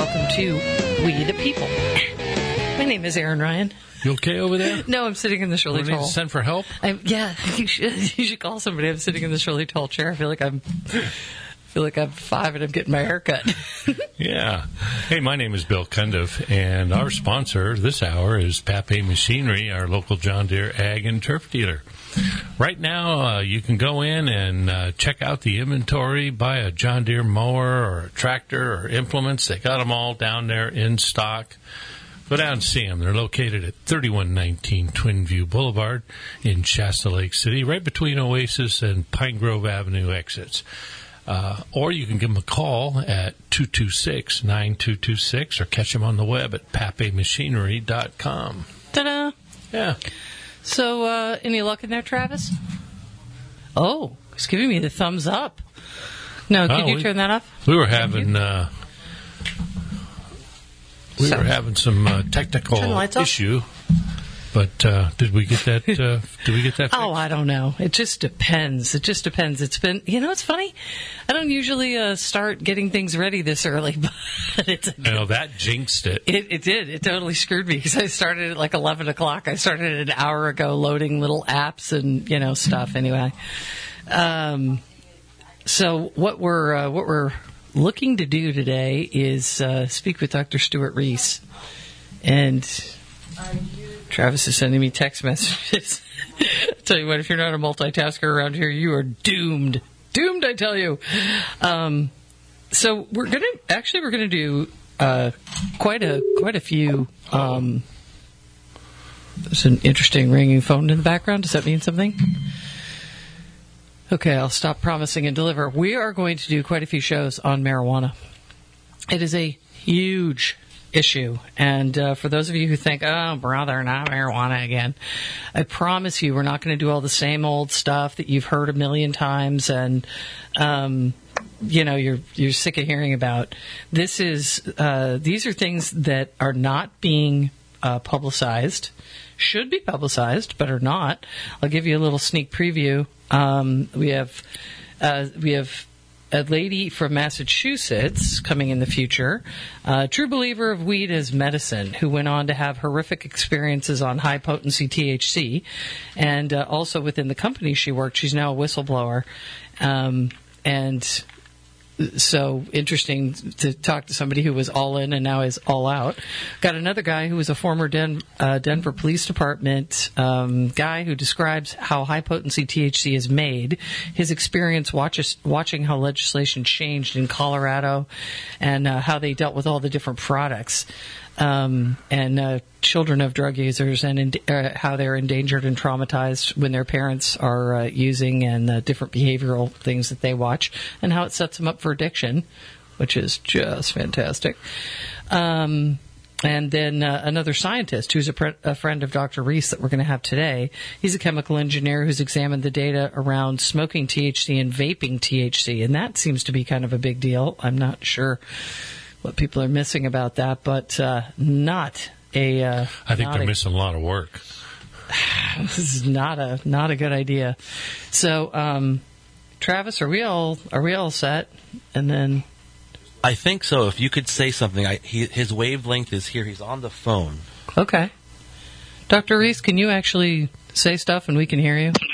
welcome to We the People. My name is Erin Ryan. You okay over there? No, I'm sitting in this really tall. Need to send for help? Yeah, you should call somebody. I'm sitting in this really tall chair. I feel like I'm 5 and I'm getting my hair cut. Yeah. Hey, my name is Bill Cundiff, and our sponsor this hour is Pape Machinery, our local John Deere ag and turf dealer. Right now, you can go in and check out the inventory, buy a John Deere mower or a tractor or implements. They got them all down there in stock. Go down and see them. They're located at 3119 Twin View Boulevard in Shasta Lake City, right between Oasis and Pine Grove Avenue exits. Or you can give them a call at 226-9226 or catch them on the web at papemachinery.com. Ta-da! Yeah. So, any luck in there, Travis? Oh, he's giving me the thumbs up. No, could you turn that off? We were having some technical issue. But did we get that? Fixed? Oh, I don't know. It just depends. It's been, it's funny. I don't usually start getting things ready this early, but I know that jinxed it. It did. It totally screwed me because I started at like 11 o'clock. I started an hour ago loading little apps and stuff. Anyway, so what we're looking to do today is speak with Dr. Stuart Reese, and Travis is sending me text messages. I tell you what, if you're not a multitasker around here, you are doomed. Doomed, I tell you. So we're gonna do quite a few. There's an interesting ringing phone in the background. Does that mean something? Okay, I'll stop promising and deliver. We are going to do quite a few shows on marijuana. It is a huge issue. And for those of you who think, oh, brother, not marijuana again, I promise you we're not going to do all the same old stuff that you've heard a million times and, you're sick of hearing about. These are things that are not being publicized, should be publicized, but are not. I'll give you a little sneak preview. We have a lady from Massachusetts coming in the future, a true believer of weed as medicine, who went on to have horrific experiences on high-potency THC. And also within the company she worked, she's now a whistleblower. And so interesting to talk to somebody who was all in and now is all out. Got another guy who was a former Denver Police Department guy who describes how high-potency THC is made, his experience watching how legislation changed in Colorado and how they dealt with all the different products. And children of drug users and how they're endangered and traumatized when their parents are using, and different behavioral things that they watch, and how it sets them up for addiction, which is just fantastic. And then another scientist who's a friend of Dr. Reese that we're going to have today. He's a chemical engineer who's examined the data around smoking THC and vaping THC, and that seems to be kind of a big deal. I'm not sure what people are missing about that, but not a. I think they're missing a lot of work. This is not a good idea. So, Travis, are we all set? And then, I think so. If you could say something, his wavelength is here. He's on the phone. Okay, Dr. Reese, can you actually say stuff and we can hear you?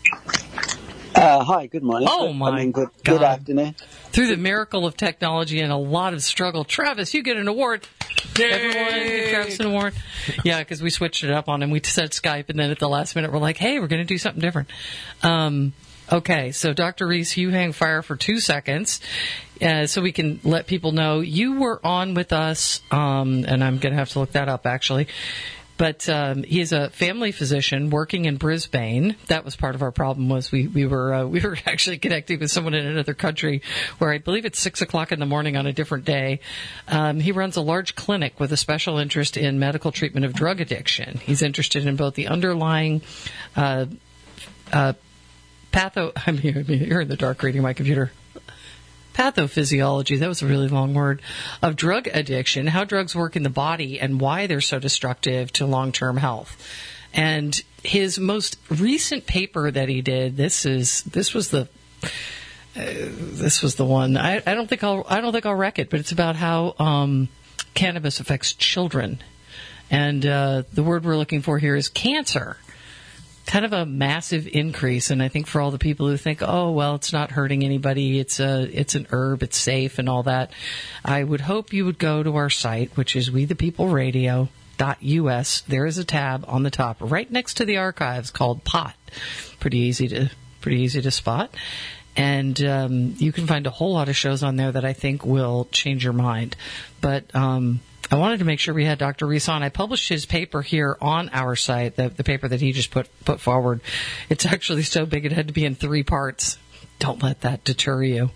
Hi, good morning. Oh, my God. Good afternoon. Through the miracle of technology and a lot of struggle, Travis, you get an award. Yay! Everyone give Travis an award. Yeah, because we switched it up on him. We said Skype, and then at the last minute, we're like, hey, we're going to do something different. Okay, so Dr. Reese, you hang fire for 2 seconds so we can let people know you were on with us, and I'm going to have to look that up, actually. But he is a family physician working in Brisbane. That was part of our problem. Was we were actually connecting with someone in another country, where I believe it's 6:00 in the morning on a different day. He runs a large clinic with a special interest in medical treatment of drug addiction. He's interested in both the underlying you're in the dark reading my computer. Pathophysiology, that was a really long word, of drug addiction, how drugs work in the body and why they're so destructive to long-term health. And his most recent paper that he did, this was the one. I don't think I'll wreck it, but it's about how cannabis affects children. And the word we're looking for here is cancer. Kind of a massive increase. And I think for all the people who think, oh, well, it's not hurting anybody, it's an herb, it's safe and all that, I would hope you would go to our site, which is wethepeopleradio.us. There is a tab on the top right next to the archives called POT. Pretty easy to spot. And you can find a whole lot of shows on there that I think will change your mind. But I wanted to make sure we had Dr. Rees on. I published his paper here on our site, the paper that he just put forward. It's actually so big it had to be in 3 parts. Don't let that deter you.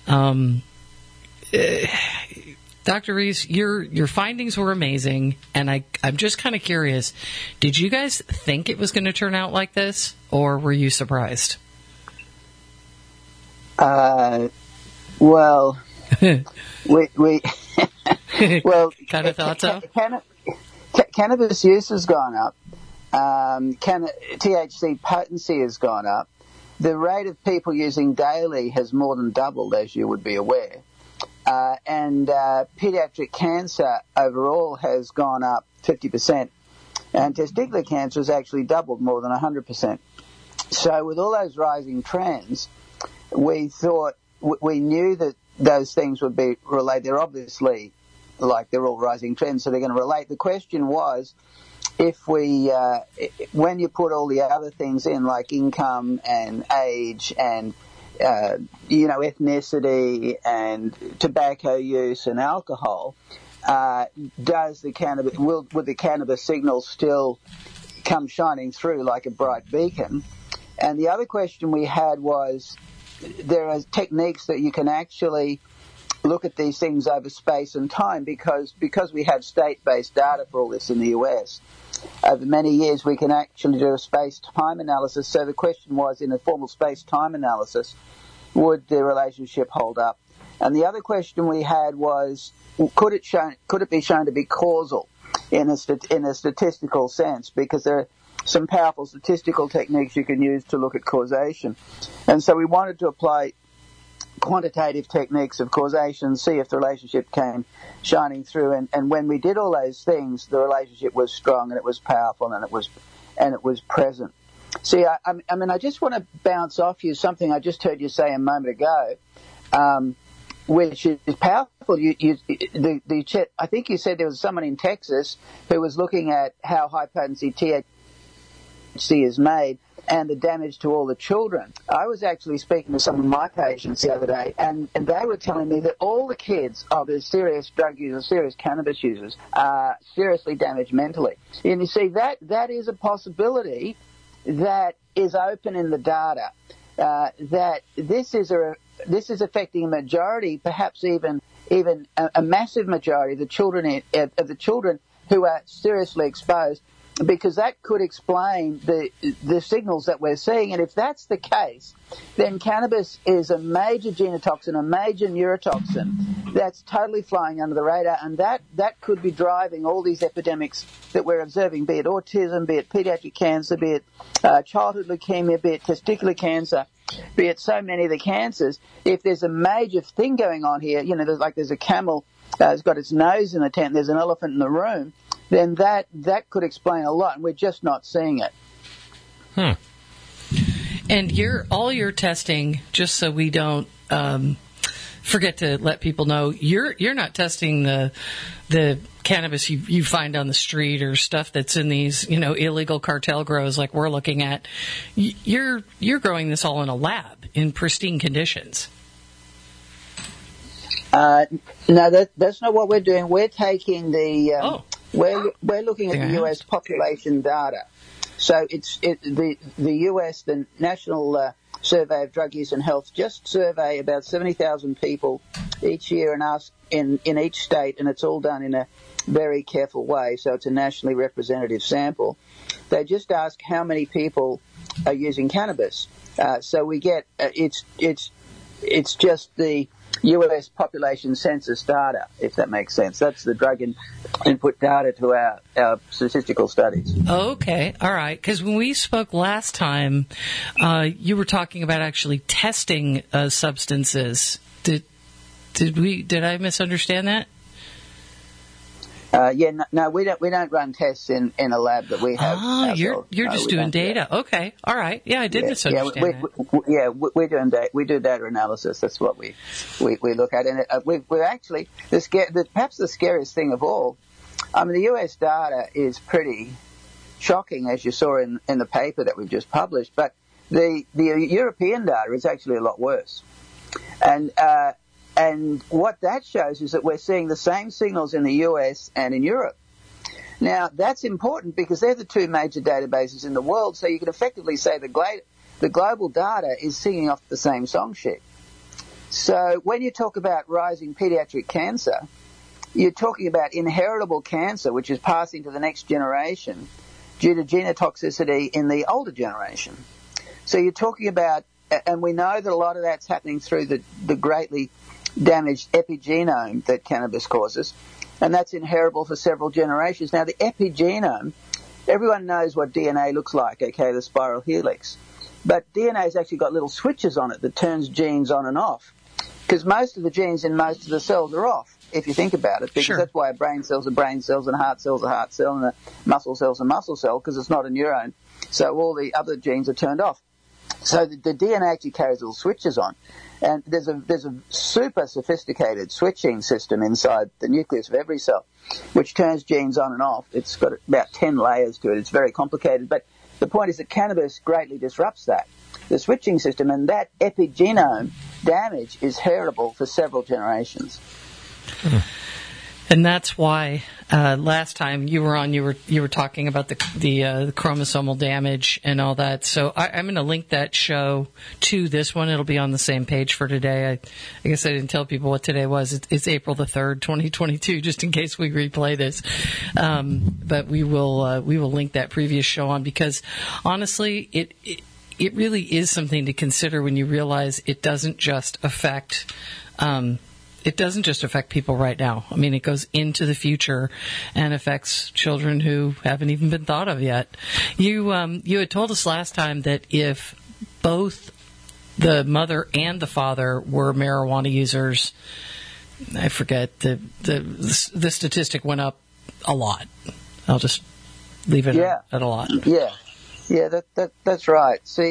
Dr. Rees, your findings were amazing, and I'm just kind of curious. Did you guys think it was going to turn out like this, or were you surprised? Well, we well, kind of thought so. Cannabis use has gone up. THC potency has gone up. The rate of people using daily has more than doubled, as you would be aware. And pediatric cancer overall has gone up 50%. And testicular cancer has actually doubled more than 100%. So with all those rising trends, we thought, we knew that those things would be related. They're obviously, like, they're all rising trends, so they're going to relate. The question was, if we, when you put all the other things in, like income and age and, ethnicity and tobacco use and alcohol, would the cannabis signal still come shining through like a bright beacon? And the other question we had was, there are techniques that you can actually look at these things over space and time because we have state-based data for all this in the US. Over many years, we can actually do a space-time analysis. So the question was, in a formal space-time analysis, would the relationship hold up? And the other question we had was, could it be shown to be causal in a statistical sense? Because there are some powerful statistical techniques you can use to look at causation. And so we wanted to apply quantitative techniques of causation, see if the relationship came shining through. And when we did all those things, the relationship was strong and it was powerful and it was present. See, I just want to bounce off you something I just heard you say a moment ago, which is powerful. I think you said there was someone in Texas who was looking at how high potency THC is made and the damage to all the children. I was actually speaking to some of my patients the other day, and they were telling me that all the kids of the serious drug users, serious cannabis users, are seriously damaged mentally. And you see, that is a possibility that is open in the data, that this is affecting a majority, perhaps even a massive majority of the children who are seriously exposed, because that could explain the signals that we're seeing. And if that's the case, then cannabis is a major genotoxin, a major neurotoxin that's totally flying under the radar, and that could be driving all these epidemics that we're observing, be it autism, be it pediatric cancer, be it childhood leukemia, be it testicular cancer, be it so many of the cancers. If there's a major thing going on here, there's a camel has got its nose in the tent, there's an elephant in the room, then that could explain a lot, and we're just not seeing it. And all your testing, just so we don't forget to let people know, you're not testing the cannabis you find on the street or stuff that's in these illegal cartel grows like we're looking at. You're growing this all in a lab in pristine conditions. No, that's not what we're doing. We're taking we're looking at the U.S. population data. So the U.S., the National Survey of Drug Use and Health, just survey about 70,000 people each year and ask in each state, and it's all done in a very careful way. So it's a nationally representative sample. They just ask how many people are using cannabis. So we get it's just the U.S. population census data, if that makes sense. That's the drug input data to our statistical studies. Okay, all right. Because when we spoke last time, you were talking about actually testing substances. Did I misunderstand that? No, we don't run tests in a lab that we have. Oh, you're just doing data. Okay, all right. Yeah, I did misunderstand that. We're doing data. We do data analysis. That's what we look at, and we're actually perhaps the scariest thing of all. I mean, the US data is pretty shocking, as you saw in the paper that we've just published, but the European data is actually a lot worse, and what that shows is that we're seeing the same signals in the US and in Europe. Now, that's important because they're the two major databases in the world, so you can effectively say the global data is singing off the same song sheet. So when you talk about rising pediatric cancer, you're talking about inheritable cancer, which is passing to the next generation due to genotoxicity in the older generation. So you're talking about, and we know that a lot of that's happening through the greatly damaged epigenome that cannabis causes, and that's inheritable for several generations. Now, the epigenome, everyone knows what DNA looks like, okay, the spiral helix. But DNA's actually got little switches on it that turns genes on and off, because most of the genes in most of the cells are off, if you think about it, because Sure. That's why brain cells are brain cells and heart cells are heart cell and a muscle cell's a muscle cell, because it's not a neuron. So all the other genes are turned off. So the DNA actually carries little switches on. And there's a super sophisticated switching system inside the nucleus of every cell, which turns genes on and off. It's got about 10 layers to it. It's very complicated. But the point is that cannabis greatly disrupts that, the switching system, and that epigenome damage is heritable for several generations. And that's why last time you were on, you were talking about the chromosomal damage and all that. So I'm going to link that show to this one. It'll be on the same page for today. I guess I didn't tell people what today was. It's April the 3rd, 2022, just in case we replay this. But we will link that previous show on, because honestly, it really is something to consider when you realize it doesn't just affect. It doesn't just affect people right now. I mean, it goes into the future and affects children who haven't even been thought of yet. You had told us last time that if both the mother and the father were marijuana users, I forget, the statistic went up a lot. I'll just leave it at a lot. Yeah, that's right. See,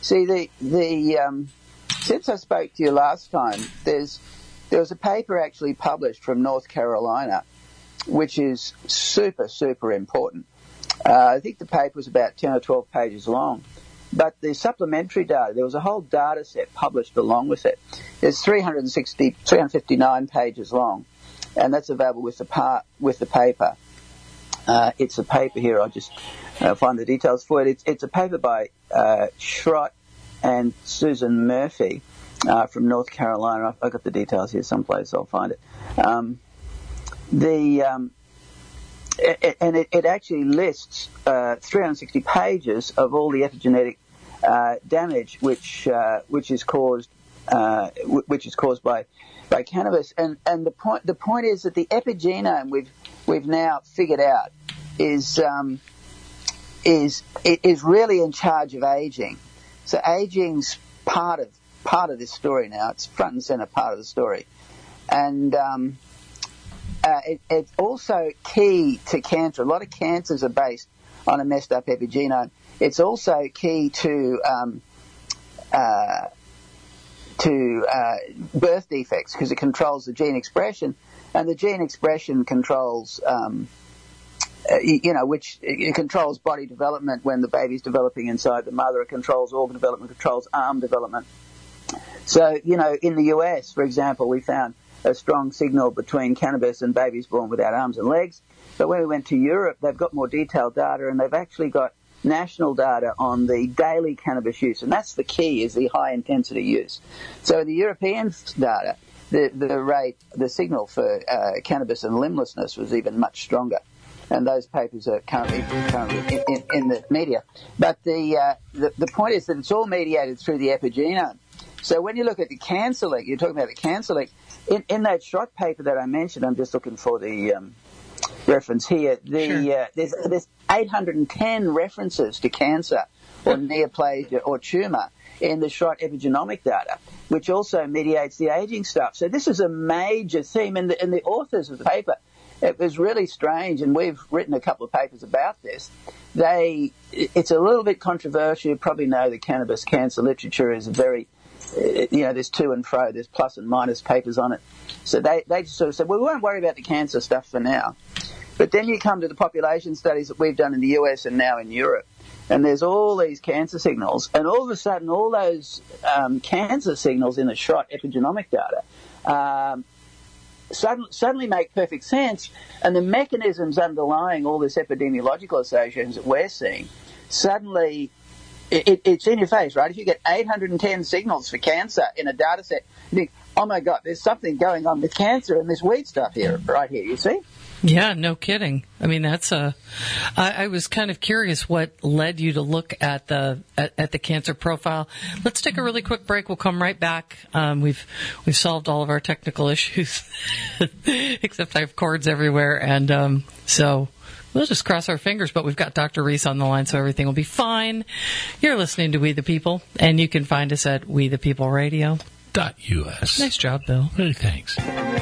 the since I spoke to you last time, there was a paper actually published from North Carolina, which is super, super important. I think the paper was about 10 or 12 pages long. But the supplementary data, there was a whole data set published along with it. It's 359 pages long, and that's available with the paper. It's a paper here. I'll just find the details for it. It's a paper by Schrott and Susan Murphy. From North Carolina. I've got the details here someplace. I'll find it. It actually lists 360 pages of all the epigenetic damage which is caused by cannabis. And the point is that the epigenome we've now figured out is really in charge of aging. So aging's part of this story now. It's front and center part of the story. And it's also key to cancer. A lot of cancers are based on a messed up epigenome. It's also key to birth defects, because it controls the gene expression, and the gene expression controls which it controls body development when the baby's developing inside the mother. It controls organ development, controls arm development. So, in the US, for example, we found a strong signal between cannabis and babies born without arms and legs. But when we went to Europe, they've got more detailed data, and they've actually got national data on the daily cannabis use. And that's the key, is the high-intensity use. So in the European data, the signal for cannabis and limblessness was even much stronger. And those papers are currently in the media. But the point is that it's all mediated through the epigenome. So when you look at the cancer link, you're talking about the cancer link, in that Schrott paper that I mentioned, I'm just looking for the reference here, there's 810 references to cancer or neoplasia or tumour in the Schrott epigenomic data, which also mediates the aging stuff. So this is a major theme, and the authors of the paper, it was really strange, and we've written a couple of papers about this. It's a little bit controversial. You probably know the cannabis cancer literature is very, there's to and fro, there's plus and minus papers on it. So they just sort of said, well, we won't worry about the cancer stuff for now. But then you come to the population studies that we've done in the US and now in Europe, and there's all these cancer signals, and all of a sudden all those cancer signals in the Schrott epigenomic data suddenly make perfect sense, and the mechanisms underlying all this epidemiological associations that we're seeing, suddenly it's in your face, right? If you get 810 signals for cancer in a data set, you think, oh my God, there's something going on with cancer and this weed stuff here, right here, you see? Yeah, no kidding. I mean, I was kind of curious what led you to look at the cancer profile. Let's take a really quick break. We'll come right back. We've solved all of our technical issues, except I have cords everywhere, and so we'll just cross our fingers. But we've got Dr. Reese on the line, so everything will be fine. You're listening to We the People, and you can find us at WeThePeopleRadio.us. Nice job, Bill. Really, thanks.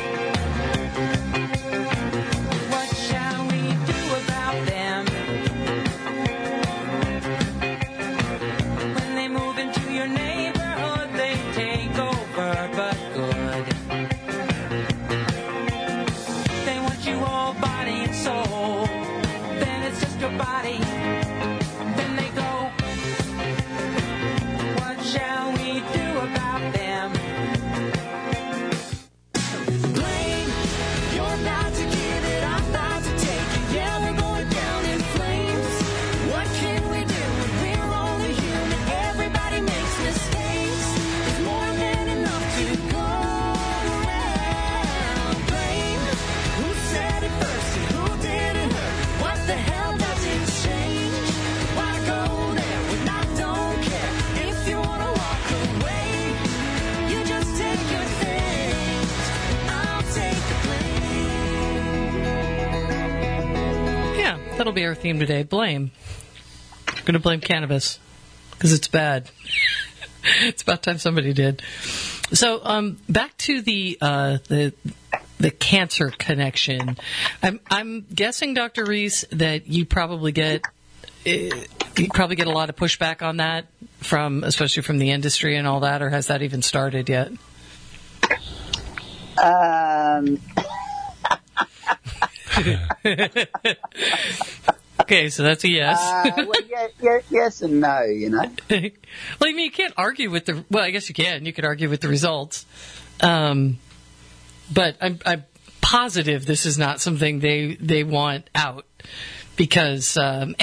That'll be our theme today. Blame. I'm going to blame cannabis because it's bad. It's about time somebody did. So back to the cancer connection. I'm guessing, Dr. Reese, that you probably get a lot of pushback on that especially from the industry and all that, or has that even started yet? Okay, so that's a yes. Yes and no, Well, I mean, you can't argue with I guess you can. You could argue with the results. But I'm positive this is not something they want out because, to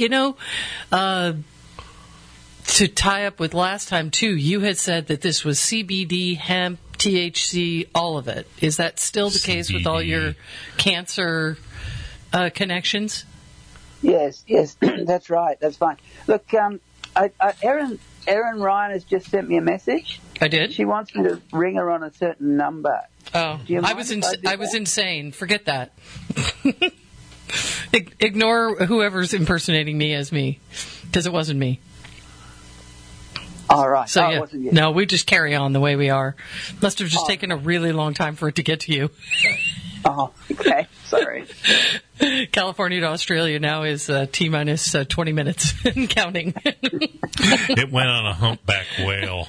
tie up with last time too, you had said that this was CBD, hemp, THC, all of it. Is that still the case with all your cancer connections? Yes, that's right. That's fine. Look, Erin Ryan has just sent me a message. I did? She wants me to ring her on a certain number. Oh, I was insane. Forget that. Ignore whoever's impersonating me as me, because it wasn't me. All right. So, it wasn't you. No, we just carry on the way we are. Must have just taken a really long time for it to get to you. Oh, okay. Sorry. California to Australia now is T-minus 20 minutes and counting. It went on a humpback whale.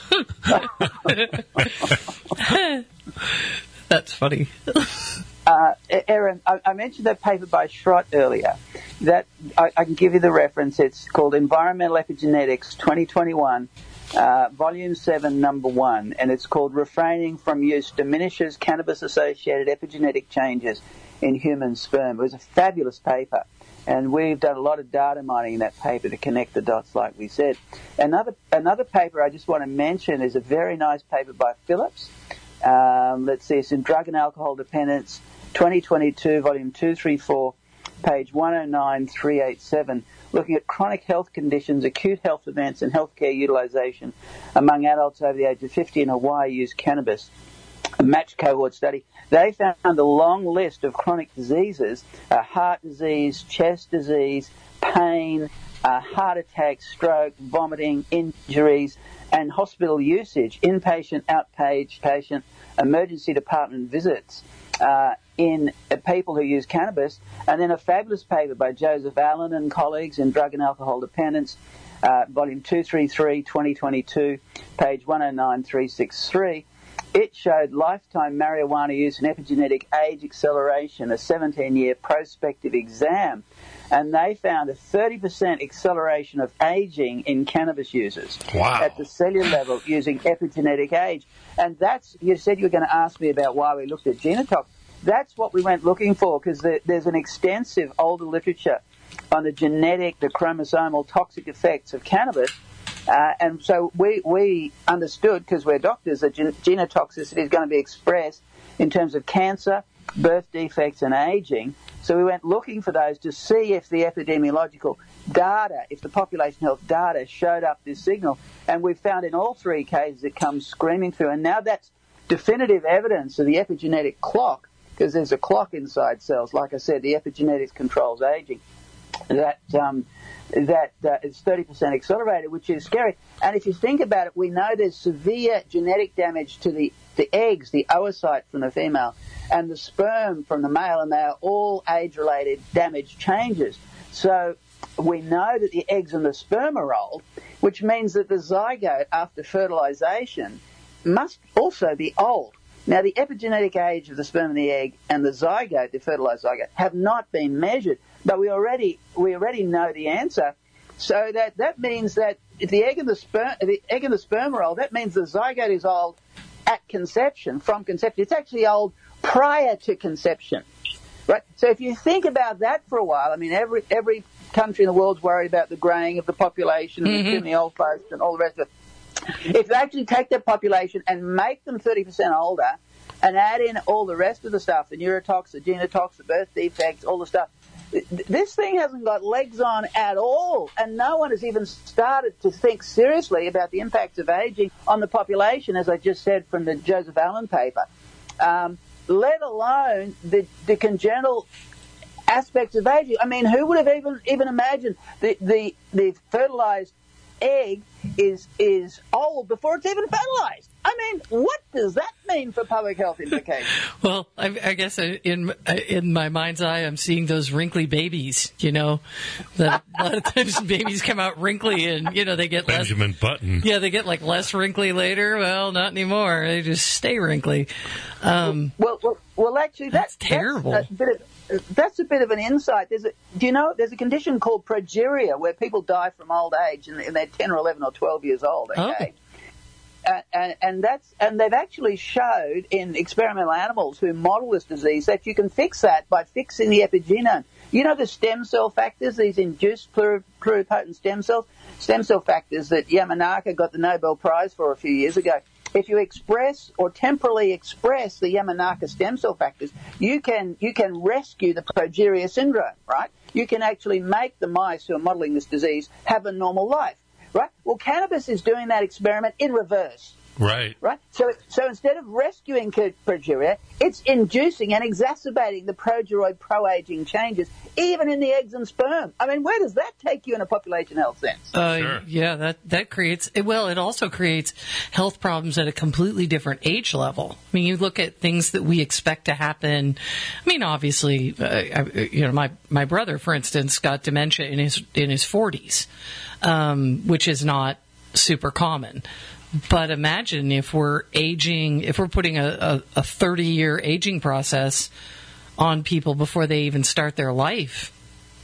That's funny. Erin, I mentioned that paper by Schrott earlier. That I can give you the reference. It's called Environmental Epigenetics 2021, Volume 7, Number 1, and it's called Refraining from Use Diminishes Cannabis-Associated Epigenetic Changes in Human Sperm. It was a fabulous paper, and we've done a lot of data mining in that paper to connect the dots, like we said. Another paper I just want to mention is a very nice paper by Phillips. Let's see, it's in Drug and Alcohol Dependence, 2022, Volume 234, page 109387, looking at chronic health conditions, acute health events, and healthcare utilization among adults over the age of 50 in Hawaii use cannabis. A matched cohort study. They found a long list of chronic diseases, heart disease, chest disease, pain, heart attacks, stroke, vomiting, injuries, and hospital usage, inpatient, outpatient, emergency department visits in people who use cannabis. And then a fabulous paper by Joseph Allen and colleagues in Drug and Alcohol Dependence, volume 233, 2022, page 109363. It showed lifetime marijuana use and epigenetic age acceleration, a 17-year prospective exam. And they found a 30% acceleration of aging in cannabis users at the cellular level using epigenetic age. And that's, you said you were going to ask me about why we looked at genotox. That's what we went looking for, because there's an extensive older literature on the genetic, the chromosomal toxic effects of cannabis. And so we understood, because we're doctors, that genotoxicity is going to be expressed in terms of cancer, birth defects, and aging. So we went looking for those to see if the epidemiological data, if the population health data showed up this signal. And we found in all three cases it comes screaming through. And now that's definitive evidence of the epigenetic clock, because there's a clock inside cells. Like I said, the epigenetics controls aging. That it's 30% accelerated, which is scary. And if you think about it, we know there's severe genetic damage to the eggs, the oocyte from the female, and the sperm from the male, and they are all age-related damage changes. So we know that the eggs and the sperm are old, which means that the zygote after fertilization must also be old. Now, the epigenetic age of the sperm and the egg and the zygote, the fertilized zygote, have not been measured, but we already know the answer. So that means that if the egg and the sperm are old, that means the zygote is old at conception, from conception. It's actually old prior to conception, right? So if you think about that for a while, I mean, every country in the world's worried about the graying of the population and the old folks and all the rest of it. If they actually take their population and make them 30% older and add in all the rest of the stuff, the neurotox, the genotox, the birth defects, all the stuff, this thing hasn't got legs on at all, and no one has even started to think seriously about the impacts of aging on the population, as I just said from the Joseph Allen paper, let alone the congenital aspects of aging. I mean, who would have even imagined the fertilized egg is old before it's even fertilized? I mean, what does that mean for public health implications? Well, I guess in my mind's eye, I'm seeing those wrinkly babies. You know, that a lot of times babies come out wrinkly, and they get Benjamin Button. Yeah, they get less wrinkly later. Well, not anymore. They just stay wrinkly. Well, actually, that's terrible. That's a bit of an insight. There's a condition called progeria where people die from old age and they're 10 or 11 or 12 years old. Okay. Oh. And they've actually showed in experimental animals who model this disease that you can fix that by fixing the epigenome. You know the stem cell factors, these induced pluripotent stem cell factors that Yamanaka got the Nobel Prize for a few years ago. If you express or temporally express the Yamanaka stem cell factors, you can rescue the progeria syndrome, right? You can actually make the mice who are modeling this disease have a normal life. Right? Well, cannabis is doing that experiment in reverse. Right. Right? So instead of rescuing progeria, it's inducing and exacerbating the progeroid pro-aging changes, even in the eggs and sperm. I mean, where does that take you in a population health sense? Sure. Yeah, that creates, well, it also creates health problems at a completely different age level. I mean, you look at things that we expect to happen. I mean, obviously, my brother, for instance, got dementia in his 40s. Which is not super common. But imagine if we're putting a 30-year aging process on people before they even start their life.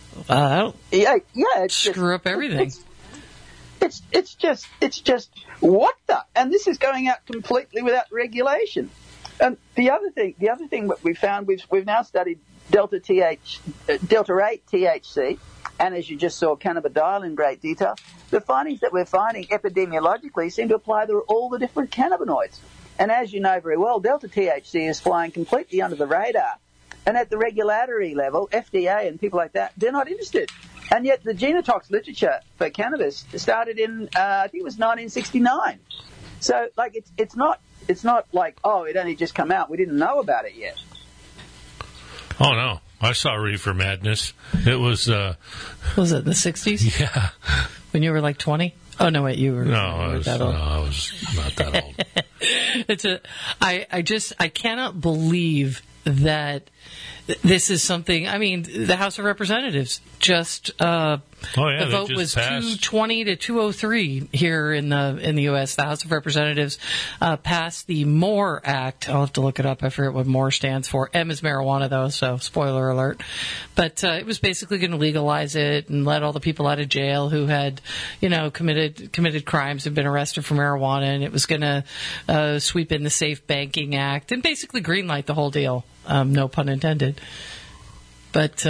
Screw up everything. It's just what the? And this is going out completely without regulation. And the other thing that we found, we've now studied delta 8 THC. And as you just saw, cannabidiol in great detail, the findings that we're finding epidemiologically seem to apply to all the different cannabinoids. And as you know very well, delta THC is flying completely under the radar. And at the regulatory level, FDA and people like that, they're not interested. And yet the genotox literature for cannabis started in, I think it was 1969. So, it's not like, oh, it only just come out. We didn't know about it yet. Oh, no. I saw Reefer Madness. It was... Was it the 60s? Yeah. When you were like 20? Oh, no, wait, you were that old. No, I was not that old. I cannot believe that this is something. I mean, the House of Representatives just the vote was passed. 220 to 203 here in the U.S. The House of Representatives passed the MORE Act. I'll have to look it up. I forget what MORE stands for. M is marijuana, though, so spoiler alert. But it was basically going to legalize it and let all the people out of jail who had, committed crimes and been arrested for marijuana, and it was going to sweep in the Safe Banking Act and basically greenlight the whole deal. No pun intended. But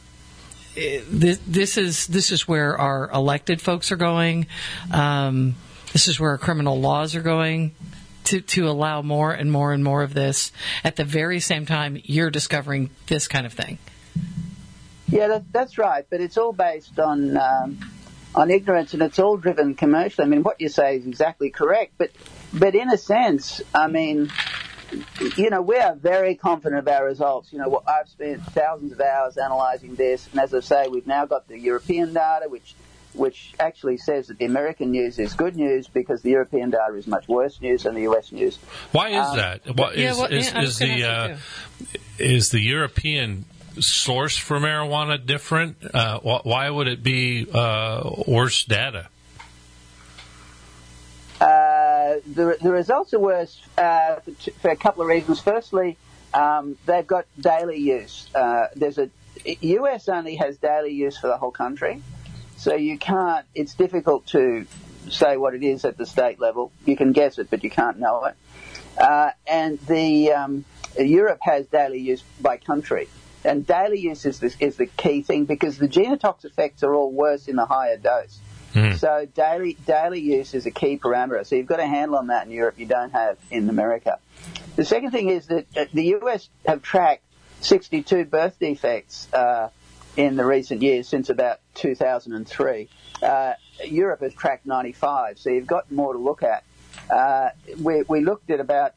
this is where our elected folks are going. This is where our criminal laws are going to allow more and more and more of this. At the very same time, you're discovering this kind of thing. Yeah, that's right. But it's all based on ignorance, and it's all driven commercially. I mean, what you say is exactly correct. But in a sense, I mean, we are very confident of our results. I've spent thousands of hours analysing this, and as I say, we've now got the European data, which actually says that the American news is good news because the European data is much worse news than the US news. Why is that? Is the European source for marijuana different? Why would it be worse data? The results are worse for a couple of reasons. Firstly, they've got daily use. US only has daily use for the whole country, so you can't. It's difficult to say what it is at the state level. You can guess it, but you can't know it. And Europe has daily use by country, and daily use is the key thing because the genotox effects are all worse in the higher dose. So daily use is a key parameter. So you've got a handle on that in Europe you don't have in America. The second thing is that the US have tracked 62 birth defects in the recent years since about 2003. Europe has tracked 95, so you've got more to look at. We looked at about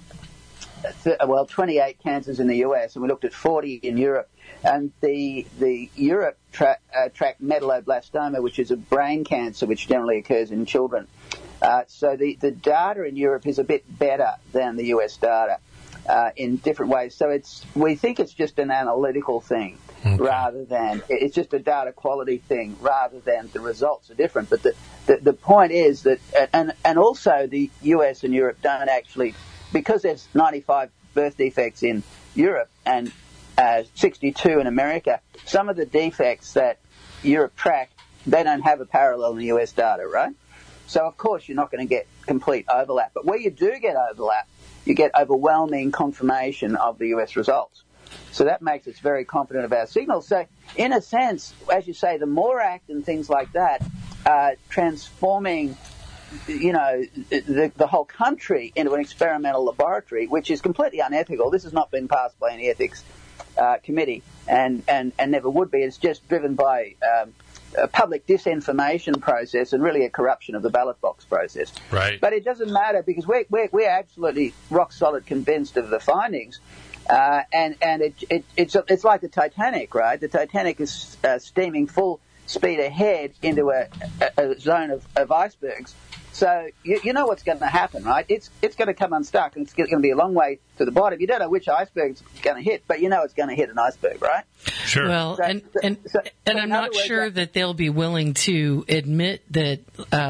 28 cancers in the US, and we looked at 40 in Europe. And the Europe tracked medulloblastoma, which is a brain cancer which generally occurs in children. So the data in Europe is a bit better than the US data in different ways. So we think it's just an analytical thing rather than it's just a data quality thing rather than the results are different. But the point is that and also the US and Europe don't actually, because there's 95 birth defects in Europe and 62 in America, some of the defects that Europe track, they don't have a parallel in the US data, right? So, of course, you're not going to get complete overlap. But where you do get overlap, you get overwhelming confirmation of the US results. So that makes us very confident of our signals. So, in a sense, as you say, the MORE Act and things like that are transforming the whole country into an experimental laboratory, which is completely unethical. This has not been passed by any ethics committee and never would be. It's just driven by a public disinformation process and really a corruption of the ballot box process. Right. But it doesn't matter because we're absolutely rock solid convinced of the findings. And it's like the Titanic, right? The Titanic is steaming full speed ahead into a zone of icebergs. So you know what's going to happen, right? It's going to come unstuck, and it's going to be a long way to the bottom. You don't know which iceberg it's going to hit, but you know it's going to hit an iceberg, right? Sure. Well, and I'm not sure that they'll be willing to admit that,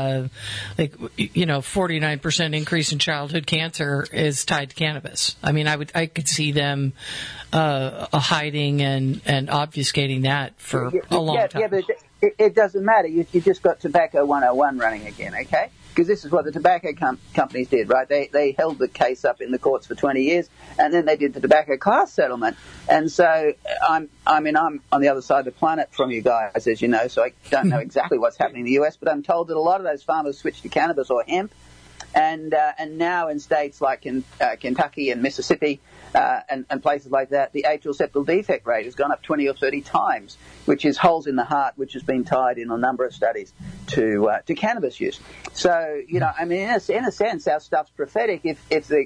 49% increase in childhood cancer is tied to cannabis. I mean, I could see them hiding and obfuscating that for a long time. Yeah, but it doesn't matter. You just got Tobacco 101 running again, okay? Because this is what the tobacco companies did, right? They held the case up in the courts for 20 years, and then they did the tobacco class settlement. And so I'm on the other side of the planet from you guys, as you know, so I don't know exactly what's happening in the US, but I'm told that a lot of those farmers switched to cannabis or hemp, and now in states like in Kentucky and Mississippi and places like that, the atrial septal defect rate has gone up 20 or 30 times, which is holes in the heart, which has been tied in a number of studies to cannabis use. So, in a sense, our stuff's prophetic. If the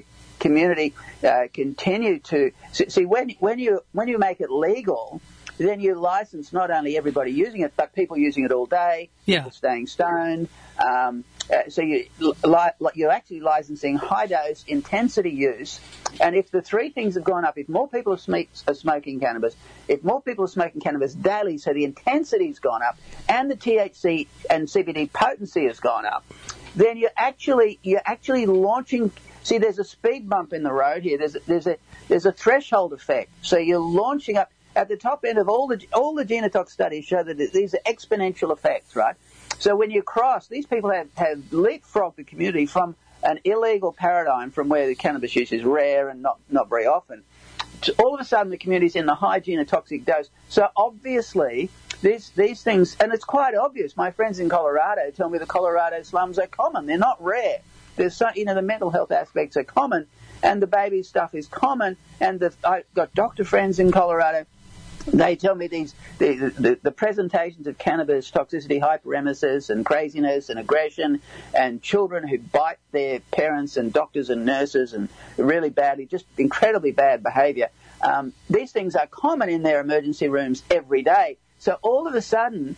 community continue to see when you make it legal, then you license not only everybody using it, but people using it all day, people staying stoned. So you're actually licensing high-dose intensity use. And if the three things have gone up, if more people are smoking cannabis, if more people are smoking cannabis daily, so the intensity's gone up, and the THC and CBD potency has gone up, then you're actually launching. See, there's a speed bump in the road here. There's a threshold effect. So you're launching up at the top end of all the genotox studies show that these are exponential effects, right? So when you cross, these people have leapfrogged the community from an illegal paradigm from where the cannabis use is rare and not very often. To all of a sudden, the community's in the high genotoxic dose. So obviously, these things, and it's quite obvious. My friends in Colorado tell me the Colorado slums are common. They're not rare. There's the mental health aspects are common, and the baby stuff is common. And I've got doctor friends in Colorado. They tell me the presentations of cannabis toxicity, hyperemesis and craziness and aggression, and children who bite their parents and doctors and nurses and really badly, just incredibly bad behaviour. These things are common in their emergency rooms every day. So all of a sudden,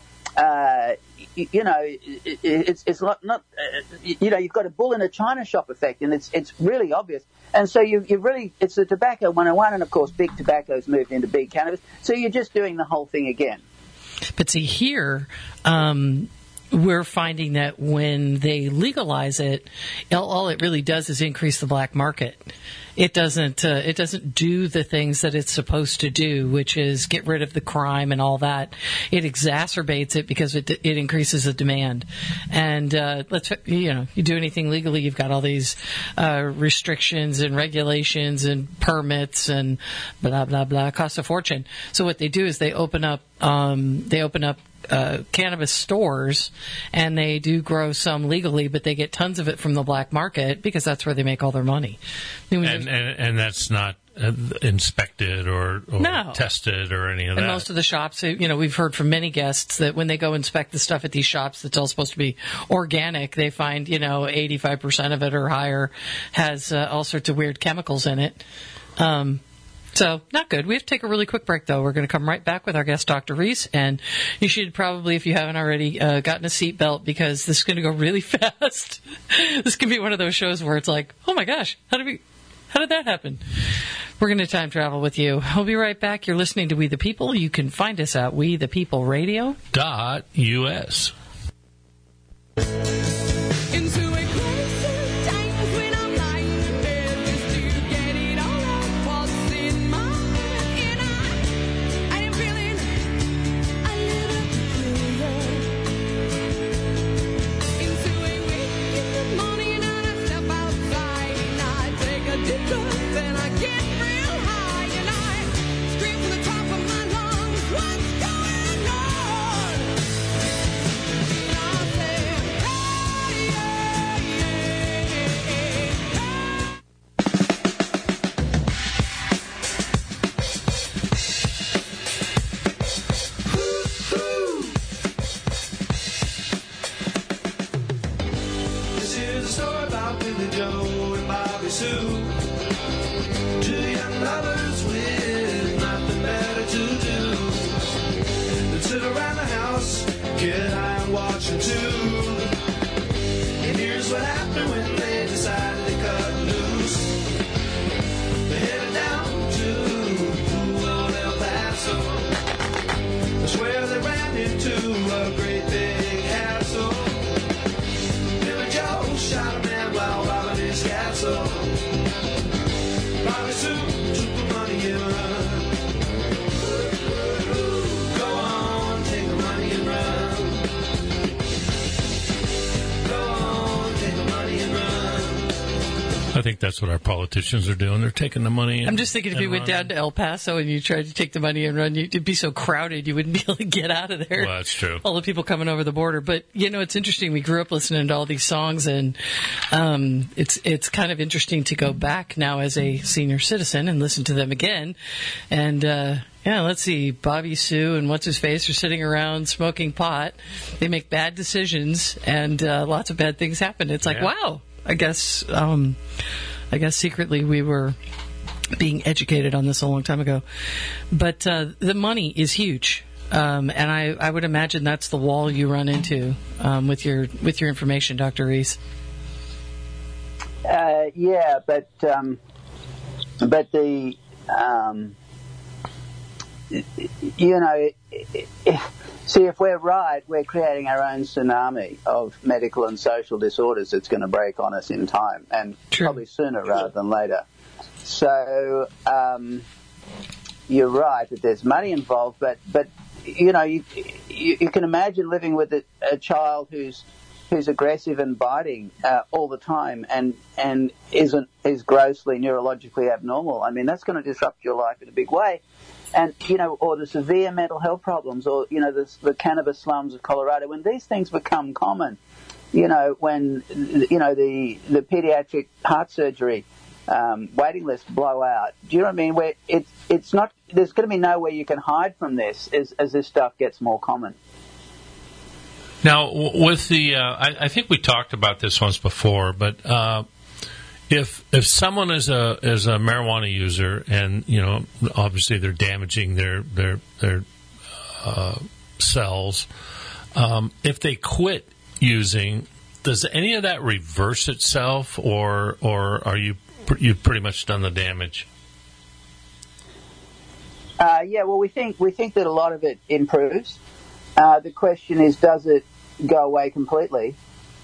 it's not you've got a bull in a china shop effect, and it's really obvious. And so it's the tobacco 101, and of course big tobacco's moved into big cannabis. So you're just doing the whole thing again. But see, here, we're finding that when they legalize it, all it really does is increase the black market. It doesn't do the things that it's supposed to do, which is get rid of the crime and all that. It exacerbates it because it increases the demand. And you do anything legally, you've got all these restrictions and regulations and permits and blah blah blah. It costs a fortune. So what they do is they open up cannabis stores, and they do grow some legally, but they get tons of it from the black market because that's where they make all their money. And that's not inspected or tested or any of that. And most of the shops, we've heard from many guests that when they go inspect the stuff at these shops that's all supposed to be organic, they find 85% of it or higher has all sorts of weird chemicals in it. So, not good. We have to take a really quick break, though. We're going to come right back with our guest, Dr. Reese, and you should probably, if you haven't already, gotten a seatbelt, because this is going to go really fast. This can be one of those shows where it's like, oh my gosh, how did that happen? We're going to time travel with you. We'll be right back. You're listening to We the People. You can find us at WeThePeopleRadio.us. I think that's what our politicians are doing. They're taking the money. I'm just thinking if you went down to El Paso and you tried to take the money and run, it'd be so crowded you wouldn't be able to get out of there. Well, that's true. All the people coming over the border. But, it's interesting. We grew up listening to all these songs, and it's kind of interesting to go back now as a senior citizen and listen to them again. And, let's see. Bobby Sue and What's-His-Face are sitting around smoking pot. They make bad decisions, and lots of bad things happen. It's like, wow. I guess I guess secretly we were being educated on this a long time ago. But the money is huge. And I would imagine that's the wall you run into with your information, Dr. Rees. Yeah, but the see, if we're right, we're creating our own tsunami of medical and social disorders that's going to break on us in time, and probably sooner rather than later. So you're right that there's money involved, but you can imagine living with a child who's aggressive and biting all the time and is grossly neurologically abnormal. I mean, that's going to disrupt your life in a big way. And, or the severe mental health problems, or, the cannabis slums of Colorado. When these things become common, when, the pediatric heart surgery waiting lists blow out, do you know what I mean? Where it's not, there's going to be no way you can hide from this as this stuff gets more common. Now, with the, I think we talked about this once before, but if someone is a marijuana user, and obviously they're damaging their cells, if they quit using, does any of that reverse itself, or are you've pretty much done the damage? Yeah, well, we think that a lot of it improves. The question is, does it go away completely?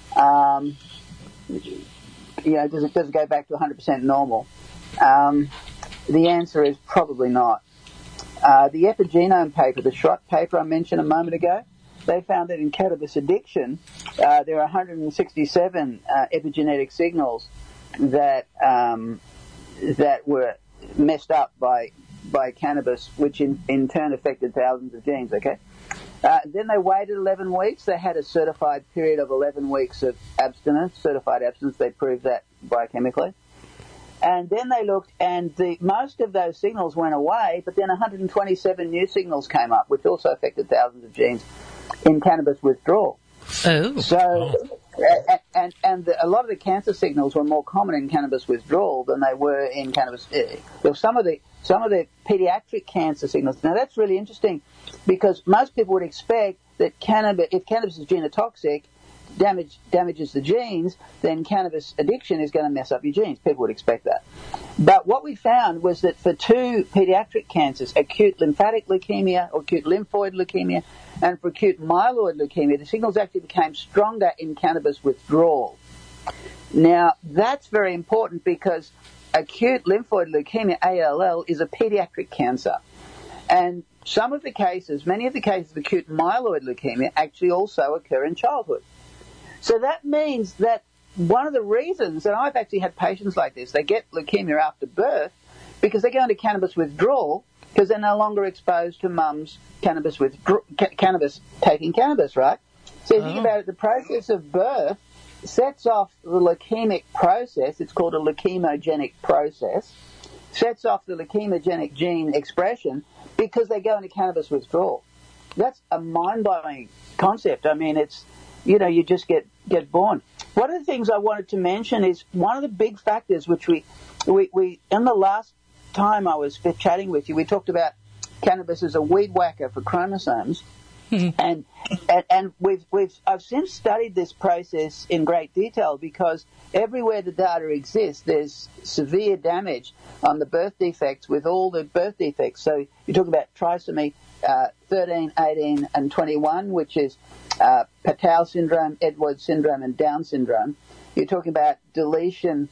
Does it go back to 100% normal? The answer is probably not. The epigenome paper, the Schrott paper I mentioned a moment ago, they found that in cannabis addiction, there are 167 epigenetic signals that were messed up by cannabis, which in turn affected thousands of genes. Okay. Then they waited 11 weeks. They had a certified period of 11 weeks of abstinence, certified abstinence. They proved that biochemically. And then they looked, and most of those signals went away, but then 127 new signals came up, which also affected thousands of genes in cannabis withdrawal. Oh. So, and a lot of the cancer signals were more common in cannabis withdrawal than they were in cannabis. Some of the pediatric cancer signals. Now that's really interesting, because most people would expect that if cannabis is genotoxic, damages the genes, then cannabis addiction is going to mess up your genes. People would expect that. But what we found was that for two pediatric cancers, acute lymphatic leukemia or acute lymphoid leukemia, and for acute myeloid leukemia, the signals actually became stronger in cannabis withdrawal. Now, that's very important, because acute lymphoid leukemia, ALL, is a pediatric cancer. And many of the cases of acute myeloid leukemia actually also occur in childhood. So that means that one of the reasons, and I've actually had patients like this, they get leukemia after birth because they go into cannabis withdrawal because they're no longer exposed to mum's taking cannabis, right? So you think about it, the process of birth sets off the leukemic process. It's called a leukemogenic process. Sets off the leukemogenic gene expression because they go into cannabis withdrawal. That's a mind-blowing concept. I mean, it's, you just get born. One of the things I wanted to mention is one of the big factors which we in the last time I was chatting with you, we talked about cannabis as a weed whacker for chromosomes. And I've since studied this process in great detail, because everywhere the data exists, there's severe damage on the birth defects with all the birth defects. So you talk about trisomy 13, 18, and 21, which is Patau syndrome, Edwards syndrome, and Down syndrome. You're talking about deletion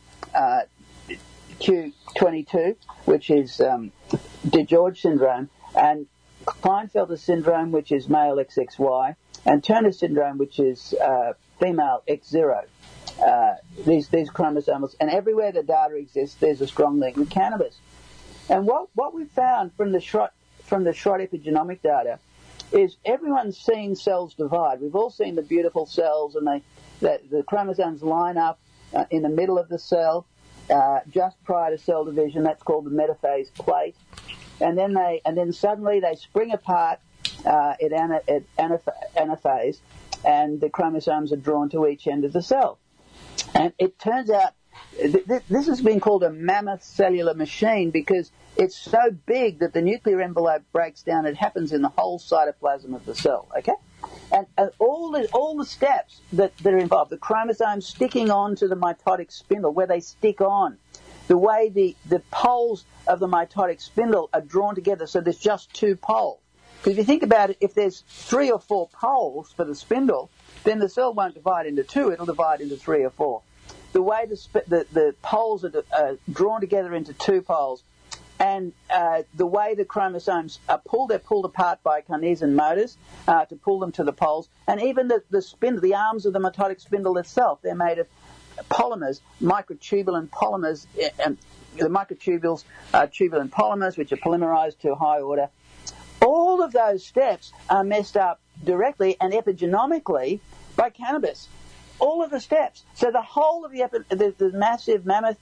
Q22, which is DeGeorge syndrome, and Klinefelter syndrome, which is male XXY, and Turner syndrome, which is female X0. These chromosomes, and everywhere the data exists, there's a strong link with cannabis. And what we found from the Schrott epigenomic data is everyone's seen cells divide. We've all seen the beautiful cells, and the chromosomes line up in the middle of the cell just prior to cell division. That's called the metaphase plate. And then suddenly they spring apart at anaphase, and the chromosomes are drawn to each end of the cell. And it turns out this has been called a mammoth cellular machine because it's so big that the nuclear envelope breaks down. It happens in the whole cytoplasm of the cell, okay? And all the steps that are involved, the chromosomes sticking on to the mitotic spindle, where they stick on, the way the poles of the mitotic spindle are drawn together so there's just two poles. Because if you think about it, if there's 3 or 4 poles for the spindle, then the cell won't divide into 2, it'll divide into 3 or 4. The way the poles are drawn together into 2 poles, and the way the chromosomes are pulled, they're pulled apart by kinesin motors to pull them to the poles, and even the spindle, the arms of the mitotic spindle itself, they're made of polymers, microtubulin polymers. The microtubules are tubulin polymers, which are polymerized to high order. All of those steps are messed up directly and epigenomically by cannabis. All of the steps. So the whole of the massive mammoth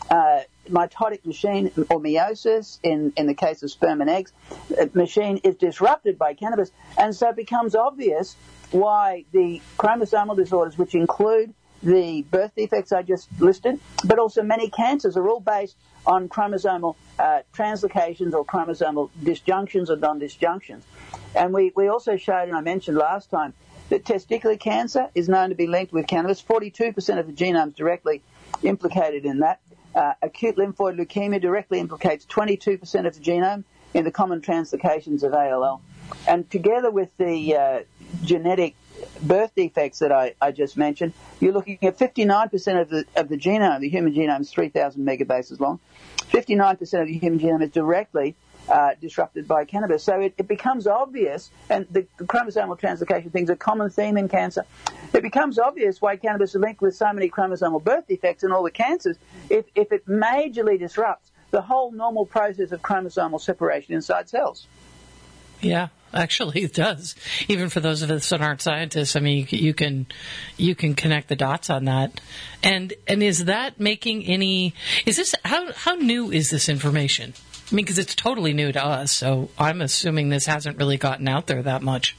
mitotic machine, or meiosis, in the case of sperm and eggs, machine is disrupted by cannabis. And so it becomes obvious why the chromosomal disorders, which include the birth defects I just listed, but also many cancers, are all based on chromosomal translocations or chromosomal disjunctions or non-disjunctions. And we also showed, and I mentioned last time, that testicular cancer is known to be linked with cannabis. 42% of the genome is directly implicated in that. Acute lymphoid leukemia directly implicates 22% of the genome in the common translocations of ALL. And together with the genetic birth defects that I just mentioned, you're looking at 59% of the genome. The human genome is 3,000 megabases long. 59% of the human genome is directly disrupted by cannabis. So it becomes obvious, and the chromosomal translocation thing's a common theme in cancer. It becomes obvious why cannabis is linked with so many chromosomal birth defects and all the cancers if it majorly disrupts the whole normal process of chromosomal separation inside cells. Yeah, actually it does. Even for those of us that aren't scientists, I mean, you can connect the dots on that. And is that making any? Is this how new is this information? I mean, because it's totally new to us, so I'm assuming this hasn't really gotten out there that much.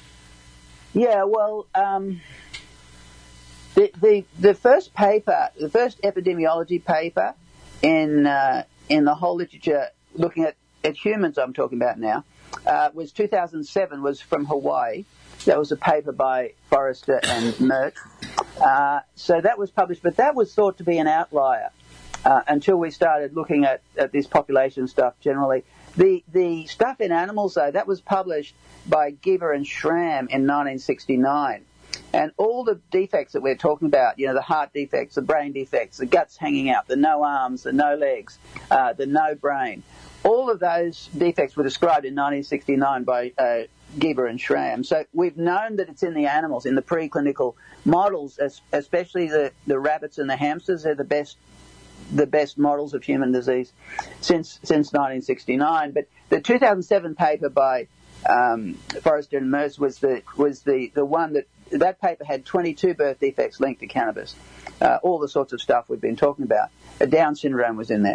Yeah, well, the first paper, the first epidemiology paper in the whole literature looking at humans, I'm talking about now, was 2007, was from Hawaii. That was a paper by Forrester and Merck. So that was published, but that was thought to be an outlier until we started looking at this population stuff generally. The stuff in animals, though, that was published by Gieber and Schramm in 1969. And all the defects that we're talking about, you know, the heart defects, the brain defects, the guts hanging out, the no arms, the no legs, the no brain, all of those defects were described in 1969 by Gieber and Schramm. So we've known that it's in the animals, in the preclinical models, especially the rabbits and the hamsters. They're the best models of human disease since 1969. But the 2007 paper by Forrester and Merz was the one that paper had 22 birth defects linked to cannabis. All the sorts of stuff we've been talking about. Down syndrome was in there.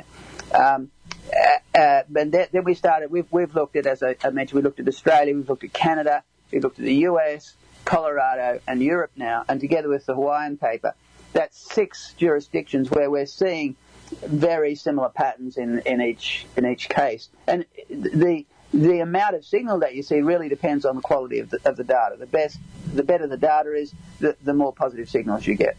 And then we started, we've looked at, as I mentioned, we looked at Australia, we've looked at Canada, we've looked at the US, Colorado, and Europe now, and together with the Hawaiian paper, that's 6 jurisdictions where we're seeing very similar patterns in each case. And the amount of signal that you see really depends on the quality of the data. The better the data is, the more positive signals you get.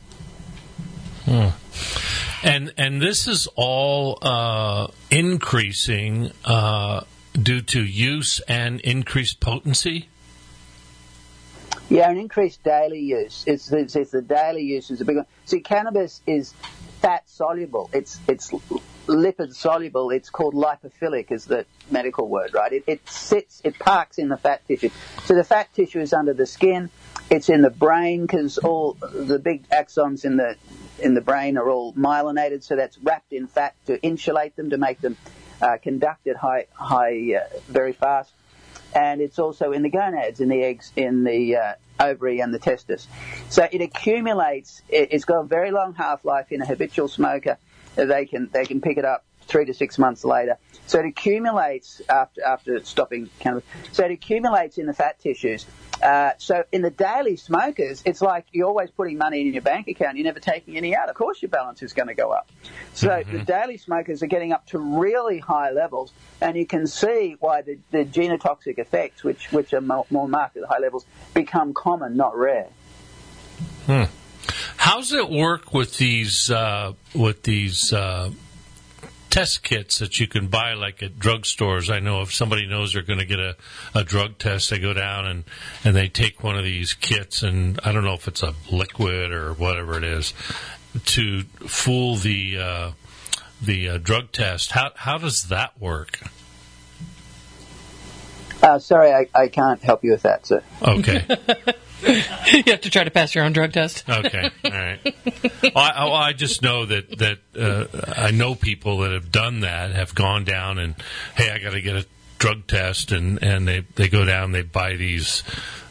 And this is all increasing due to use and increased potency? Yeah, an increased daily use. It's the daily use is a big one. See, cannabis is fat soluble. It's lipid soluble. It's called lipophilic is the medical word, right? It parks in the fat tissue. So the fat tissue is under the skin. It's in the brain because all the big axons in the brain are all myelinated, so that's wrapped in fat to insulate them, to make them conduct at high very fast. And it's also in the gonads, in the eggs, in the ovary and the testis. So it accumulates. It's got a very long half-life in a habitual smoker. They can pick it up 3 to 6 months later. So it accumulates after stopping cannabis. So it accumulates in the fat tissues. So in the daily smokers, it's like you're always putting money in your bank account. You're never taking any out. Of course your balance is going to go up. So the daily smokers are getting up to really high levels, and you can see why the genotoxic effects, which are more marked at high levels, become common, not rare. How's it work with these test kits that you can buy like at drugstores? I know if somebody knows they're going to get a drug test, they go down and they take one of these kits, and I don't know if it's a liquid or whatever it is, to fool the drug test. How does that work? Sorry, I can't help you with that, sir. Okay. You have to try to pass your own drug test. Okay, all right. I just know that I know people that have done that, have gone down and, hey, I got to get a drug test, and they go down, they buy these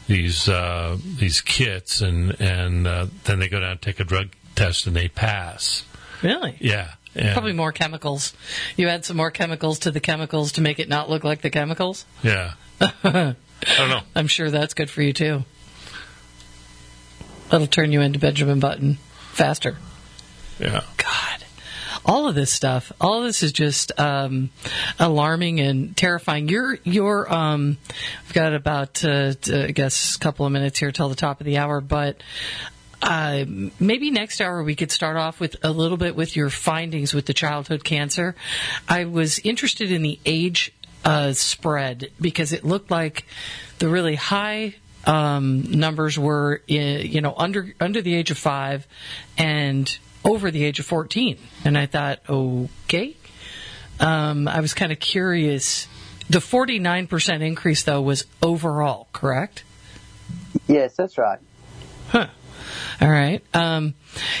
kits, and then they go down and take a drug test and they pass. Really? Yeah. Probably more chemicals. You add some more chemicals to the chemicals to make it not look like the chemicals? Yeah. I don't know. I'm sure that's good for you, too. That'll turn you into Benjamin Button faster. Yeah. God. All of this stuff, all of this is just alarming and terrifying. We've got about, I guess, a couple of minutes here till the top of the hour, but maybe next hour we could start off with a little bit with your findings with the childhood cancer. I was interested in the age spread because it looked like the really high numbers were, under the age of 5 and over the age of 14. And I thought, okay. I was kind of curious. The 49% increase, though, was overall, correct? Yes, that's right. Huh. All right. I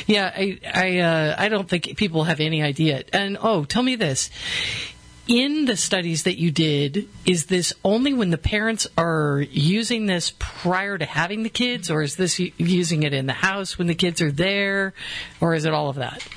don't think people have any idea. And, tell me this. In the studies that you did, is this only when the parents are using this prior to having the kids, or is this using it in the house when the kids are there, or is it all of that?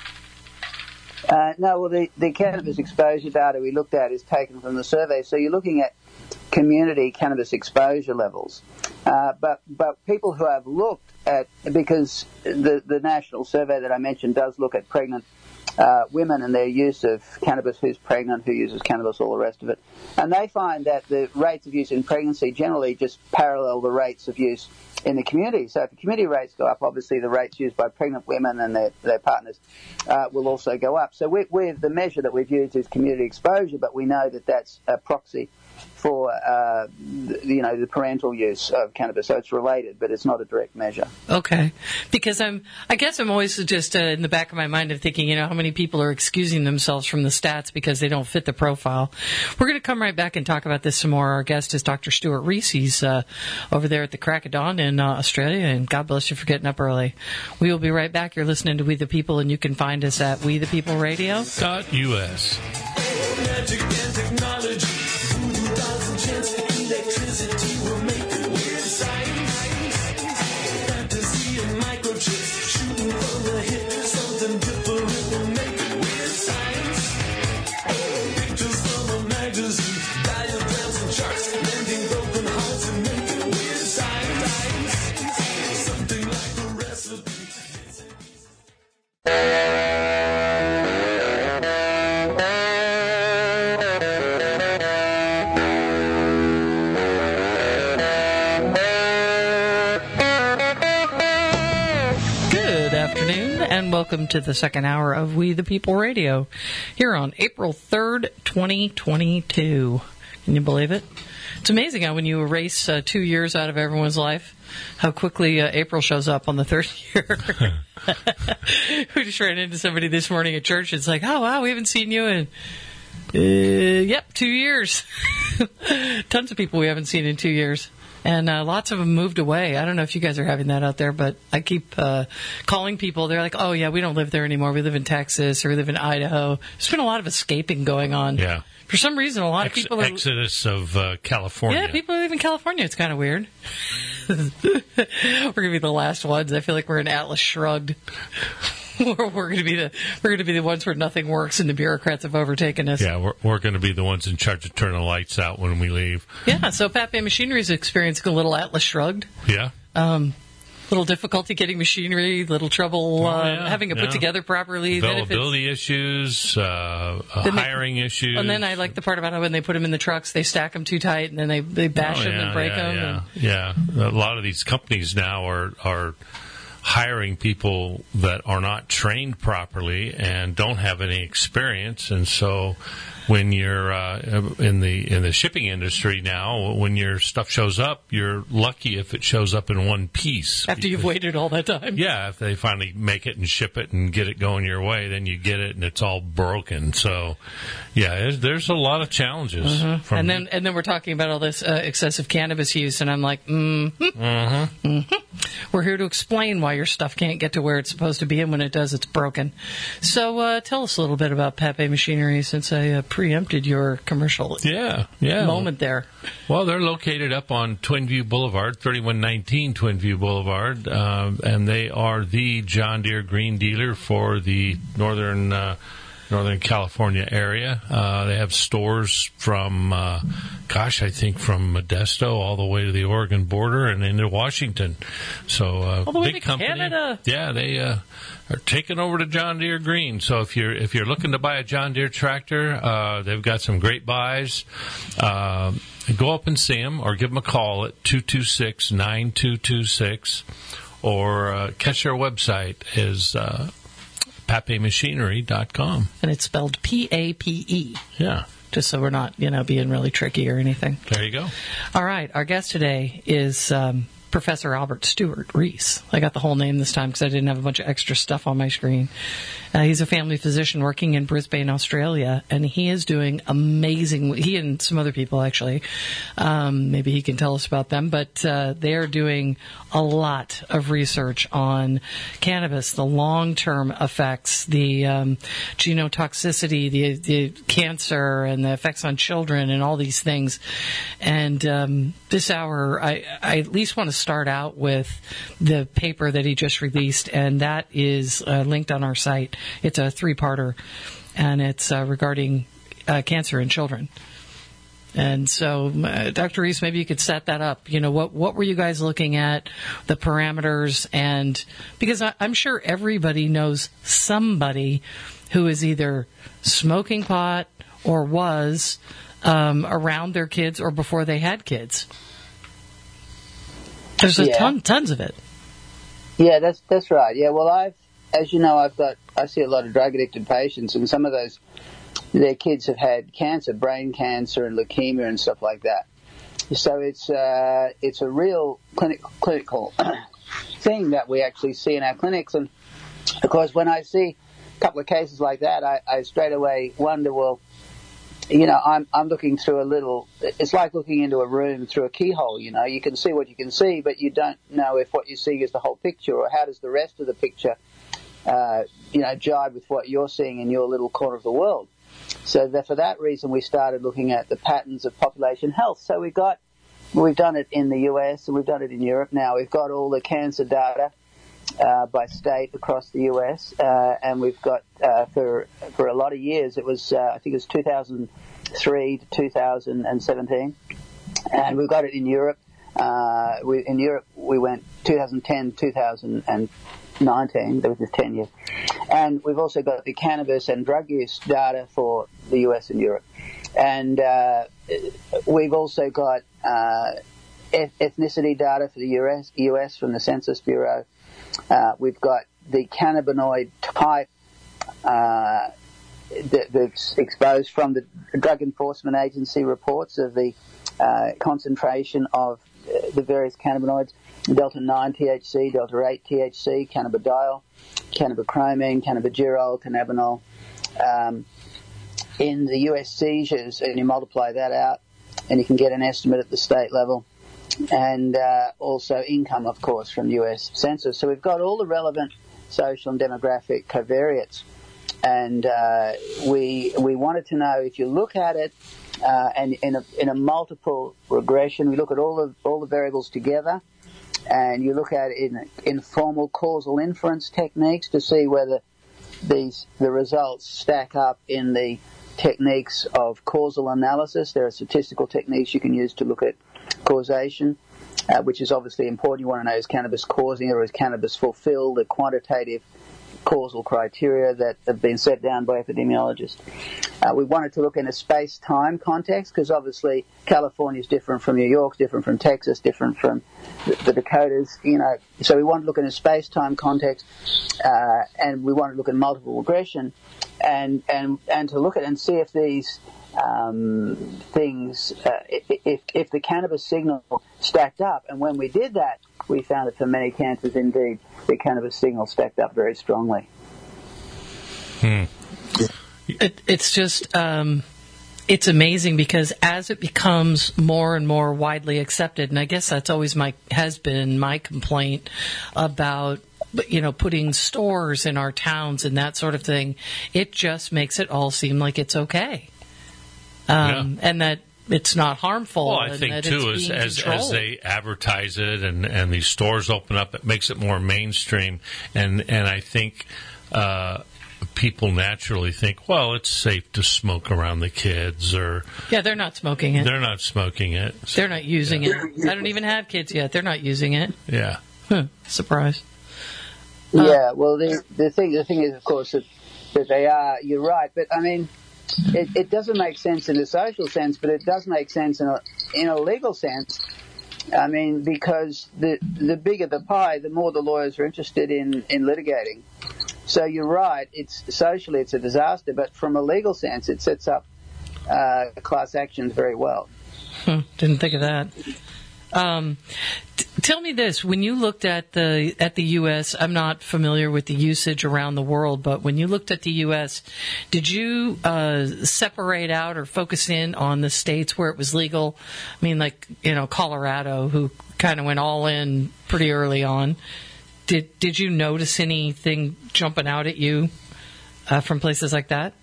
No, well, the cannabis exposure data we looked at is taken from the survey, so you're looking at community cannabis exposure levels. But people who have looked at, because the national survey that I mentioned does look at pregnant women and their use of cannabis, who's pregnant, who uses cannabis, all the rest of it. And they find that the rates of use in pregnancy generally just parallel the rates of use in the community. So if the community rates go up, obviously the rates used by pregnant women and their partners will also go up. So the measure that we've used is community exposure, but we know that that's a proxy for the parental use of cannabis. So it's related, but it's not a direct measure. Okay, because I guess I'm always just in the back of my mind of thinking, how many people are excusing themselves from the stats because they don't fit the profile. We're going to come right back and talk about this some more. Our guest is Dr. Stuart Reese. He's over there at the crack of dawn in Australia, and God bless you for getting up early. We will be right back. You're listening to We the People, and you can find us at WeThePeopleRadio.us. Magic and technology. Electricity will make it with science. Fantasy and microchips shooting from the hip. Something different will make it with science. Pictures from a magazine, diagrams and charts, mending broken hearts and make it with science. Something like a recipe. And welcome to the second hour of We the People Radio here on April 3rd, 2022. Can you believe it? It's amazing how when you erase 2 years out of everyone's life, how quickly April shows up on the third year. We just ran into somebody this morning at church. It's like, oh, wow, we haven't seen you in, 2 years. Tons of people we haven't seen in 2 years. And lots of them moved away. I don't know if you guys are having that out there, but I keep calling people. They're like, oh, yeah, we don't live there anymore. We live in Texas or we live in Idaho. There's been a lot of escaping going on. Yeah. For some reason, a lot of people... Exodus of California. Yeah, people live in California. It's kind of weird. We're going to be the last ones. I feel like we're in Atlas Shrugged. we're going to be the ones where nothing works and the bureaucrats have overtaken us. Yeah, we're going to be the ones in charge of turning the lights out when we leave. Yeah. So Pape Machinery's experiencing a little Atlas Shrugged. Yeah. Little difficulty getting machinery, little trouble having it put together properly. Availability issues, hiring issues. And then I like the part about how when they put them in the trucks, they stack them too tight, and then they bash them and break them. Yeah. A lot of these companies now are hiring people that are not trained properly and don't have any experience, and so when you're in the shipping industry now, when your stuff shows up, you're lucky if it shows up in one piece. After you've waited all that time. Yeah, if they finally make it and ship it and get it going your way, then you get it and it's all broken. So, yeah, there's a lot of challenges. And then we're talking about all this excessive cannabis use, and I'm like, we're here to explain why your stuff can't get to where it's supposed to be, and when it does, it's broken. So tell us a little bit about Pape Machinery, since I preempted your commercial moment there. Well, they're located up on Twin View Boulevard, 3119 Twin View Boulevard, and they are the John Deere green dealer for the Northern California area. They have stores from, I think from Modesto all the way to the Oregon border and into Washington. So all the way big to company. Canada. Yeah, they are taking over to John Deere Green. So if you're looking to buy a John Deere tractor, they've got some great buys. Go up and see them, or give them a call at 226-9226, or catch their website is PapeMachinery.com. And it's spelled P-A-P-E. Yeah. Just so we're not, being really tricky or anything. There you go. All right. Our guest today is Professor Albert Stewart Rees. I got the whole name this time because I didn't have a bunch of extra stuff on my screen. He's a family physician working in Brisbane, Australia, and he is doing amazing. He and some other people, actually. Maybe he can tell us about them, but they are doing a lot of research on cannabis, the long-term effects, the genotoxicity, the cancer, and the effects on children, and all these things. And this hour, I at least want to start out with the paper that he just released, and that is linked on our site. It's a 3-parter, and it's regarding cancer in children. And so, Dr. Rees, maybe you could set that up. What were you guys looking at, the parameters, and because I'm sure everybody knows somebody who is either smoking pot or was around their kids or before they had kids. There's tons of it. Yeah, that's right. Yeah, well, I see a lot of drug addicted patients, and some of their kids have had cancer, brain cancer and leukemia and stuff like that. So it's a real clinical thing that we actually see in our clinics. And of course, when I see a couple of cases like that, I straight away wonder, well, I'm looking through it's like looking into a room through a keyhole. You can see what you can see, but you don't know if what you see is the whole picture, or how does the rest of the picture jibe with what you're seeing in your little corner of the world. So for that reason, we started looking at the patterns of population health. So we've done it in the US and we've done it in Europe now. We've got all the cancer data by state across the US, and we've got for a lot of years. It was I think it was 2003 to 2017, and we've got it in Europe. In Europe, we went 2010, 2019, that was just 10 years. And we've also got the cannabis and drug use data for the US and Europe. And we've also got ethnicity data for the US from the Census Bureau. We've got the cannabinoid type that's exposed from the Drug Enforcement Agency reports of the concentration of the various cannabinoids: delta-9 THC, delta-8 THC, cannabidiol, cannabichromene, cannabigerol, cannabinol. In the US seizures, and you multiply that out, and you can get an estimate at the state level. And also income, of course, from US Census. So we've got all the relevant social and demographic covariates. And we wanted to know, if you look at it, and in a multiple regression, we look at all the variables together, and you look at it in informal causal inference techniques to see whether the results stack up in the techniques of causal analysis. There are statistical techniques you can use to look at causation, which is obviously important. You want to know, is cannabis causing it, or is cannabis fulfill the quantitative causal criteria that have been set down by epidemiologists. We wanted to look in a space-time context, because obviously California is different from New York, different from Texas, different from the Dakotas, so we wanted to look in a space-time context, and we wanted to look at multiple regression, and to look at and see if these things, if the cannabis signal stacked up. And when we did that, we found that for many cancers, indeed, the cannabis signal stacked up very strongly. It's just, it's amazing, because as it becomes more and more widely accepted, and I guess that's always has been my complaint about, putting stores in our towns and that sort of thing, it just makes it all seem like it's okay. And that it's not harmful. Well, I think, too, as they advertise it and these stores open up, it makes it more mainstream. And I think people naturally think, well, it's safe to smoke around the kids. Yeah, they're not smoking it. They're not smoking it. So, they're not using it. I don't even have kids yet. They're not using it. Yeah. Surprise. Yeah, well, the thing is, of course, that they are, you're right, but I mean, it doesn't make sense in a social sense, but it does make sense in a legal sense. I mean, because the bigger the pie, the more the lawyers are interested in litigating. So you're right, socially it's a disaster, but from a legal sense, it sets up class actions very well. Didn't think of that. Tell me this: when you looked at the U.S., I'm not familiar with the usage around the world, but when you looked at the U.S., did you separate out or focus in on the states where it was legal? I mean, like Colorado, who kind of went all in pretty early on. Did you notice anything jumping out at you from places like that?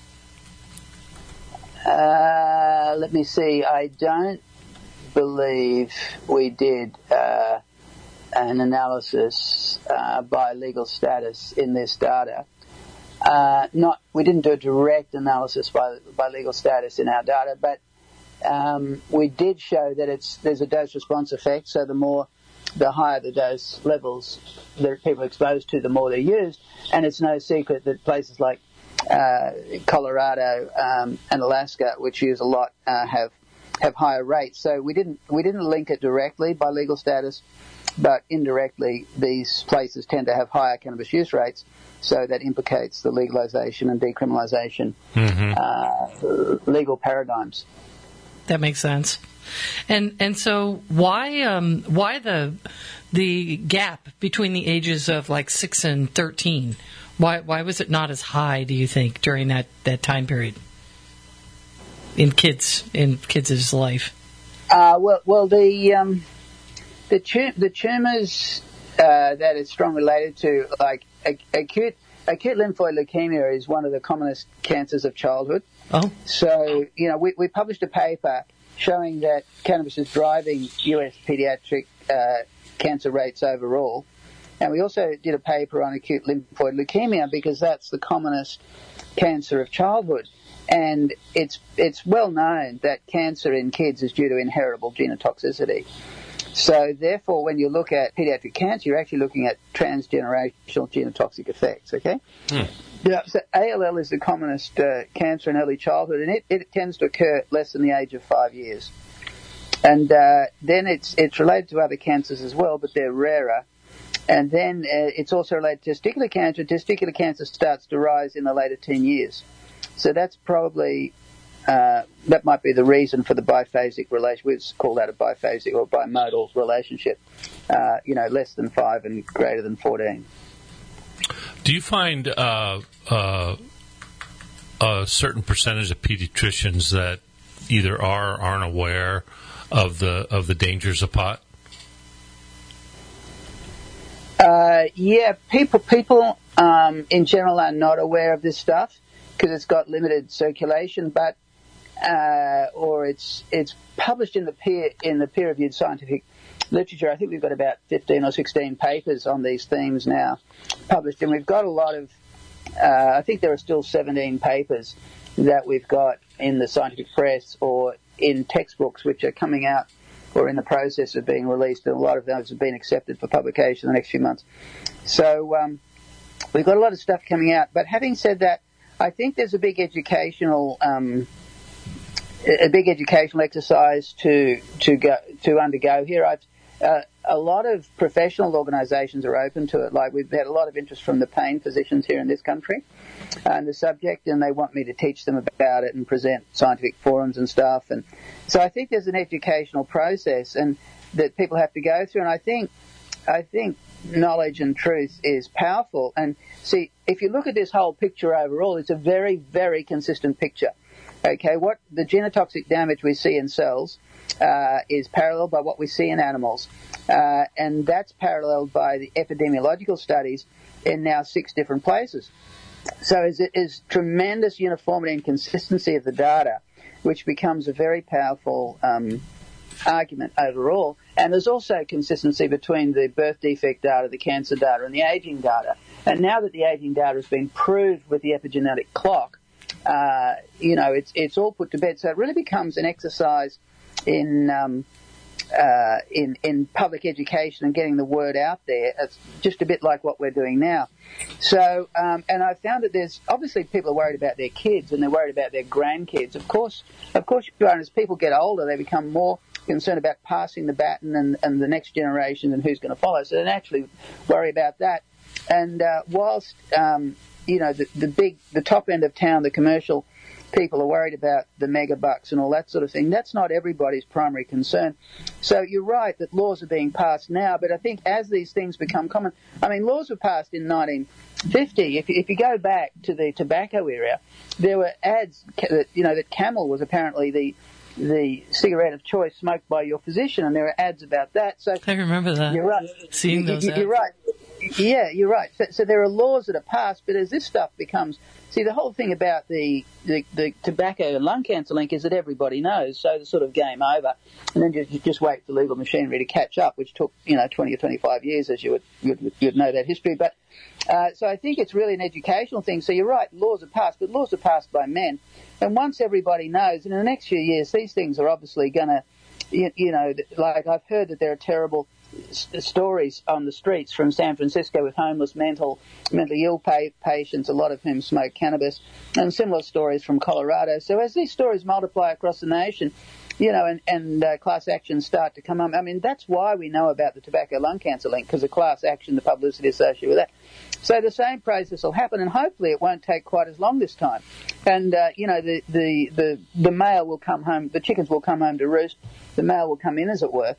Let me see. I don't believe we did an analysis by legal status in this data. We didn't do a direct analysis by legal status in our data, but we did show that there's a dose response effect. So the higher the dose levels that people are exposed to, the more they're used. And it's no secret that places like Colorado and Alaska, which use a lot, have higher rates. So we didn't link it directly by legal status, but indirectly these places tend to have higher cannabis use rates. So that implicates the legalization and decriminalization legal paradigms. That makes sense. And so why the gap between the ages of like 6 and 13? Why was it not as high, do you think, during that time period in kids' life? Well, the tumors that it's strongly related to, like acute lymphoid leukemia, is one of the commonest cancers of childhood. Oh. So, we published a paper showing that cannabis is driving U.S. pediatric cancer rates overall. And we also did a paper on acute lymphoid leukemia because that's the commonest cancer of childhood. And it's well known that cancer in kids is due to inheritable genotoxicity. So therefore, when you look at pediatric cancer, you're actually looking at transgenerational genotoxic effects, okay? Yeah, so ALL is the commonest cancer in early childhood, and it tends to occur less than the age of 5 years. And then it's related to other cancers as well, but they're rarer. And then it's also related to testicular cancer. Testicular cancer starts to rise in the later teen years. So that's probably, that might be the reason for the biphasic relation. We call that a biphasic or bimodal relationship, less than 5 and greater than 14. Do you find a certain percentage of pediatricians that either are or aren't aware of the dangers of pot? Yeah, people in general are not aware of this stuff because it's got limited circulation. But or it's published in the peer-reviewed scientific literature. I think we've got about 15 or 16 papers on these themes now published, and we've got a lot of. I think there are still 17 papers that we've got in the scientific press or in textbooks which are coming out or in the process of being released, and a lot of those have been accepted for publication in the next few months. So we've got a lot of stuff coming out. But having said that, I think there's a big educational exercise to undergo here. A lot of professional organisations are open to it. Like, we've had a lot of interest from the pain physicians here in this country on the subject, and they want me to teach them about it and present scientific forums and stuff. And so I think there's an educational process and that people have to go through. And I think knowledge and truth is powerful. And see, if you look at this whole picture overall, it's a very, very consistent picture. Okay, what the genotoxic damage we see in cells is paralleled by what we see in animals, and that's paralleled by the epidemiological studies in now 6 different places. So it is tremendous uniformity and consistency of the data, which becomes a very powerful argument overall. And there's also consistency between the birth defect data, the cancer data, and the aging data. And now that the aging data has been proved with the epigenetic clock, it's all put to bed. So it really becomes an exercise in public education and getting the word out there. It's just a bit like what we're doing now. So, and I found that there's obviously people are worried about their kids and they're worried about their grandkids. Of course you are. And as people get older, they become more concerned about passing the baton and the next generation and who's going to follow. So they naturally worry about that. And whilst the top end of town, the commercial people are worried about the mega bucks and all that sort of thing, that's not everybody's primary concern. So you're right that laws are being passed now, but I think as these things become common, I mean, laws were passed in 1950. If you go back to the tobacco era, there were ads that Camel was apparently the cigarette of choice smoked by your physician, and there were ads about that. So I remember that. You're right. Seeing those ads. You're right. Yeah, you're right. So there are laws that are passed, but as this stuff becomes... See, the whole thing about the tobacco and lung cancer link is that everybody knows, so it's sort of game over. And then you just wait for legal machinery to catch up, which took, 20 or 25 years, as you'd know that history. But so I think it's really an educational thing. So you're right, laws are passed, but laws are passed by men. And once everybody knows, and in the next few years, these things are obviously going to, like I've heard that there are terrible stories on the streets from San Francisco with homeless mentally ill patients, a lot of whom smoke cannabis, and similar stories from Colorado. So as these stories multiply across the nation, and class actions start to come up, I mean, that's why we know about the tobacco lung cancer link, because of class action, the publicity associated with that. So the same process will happen, and hopefully it won't take quite as long this time. And, the male will come home, the chickens will come home to roost, the male will come in, as it were.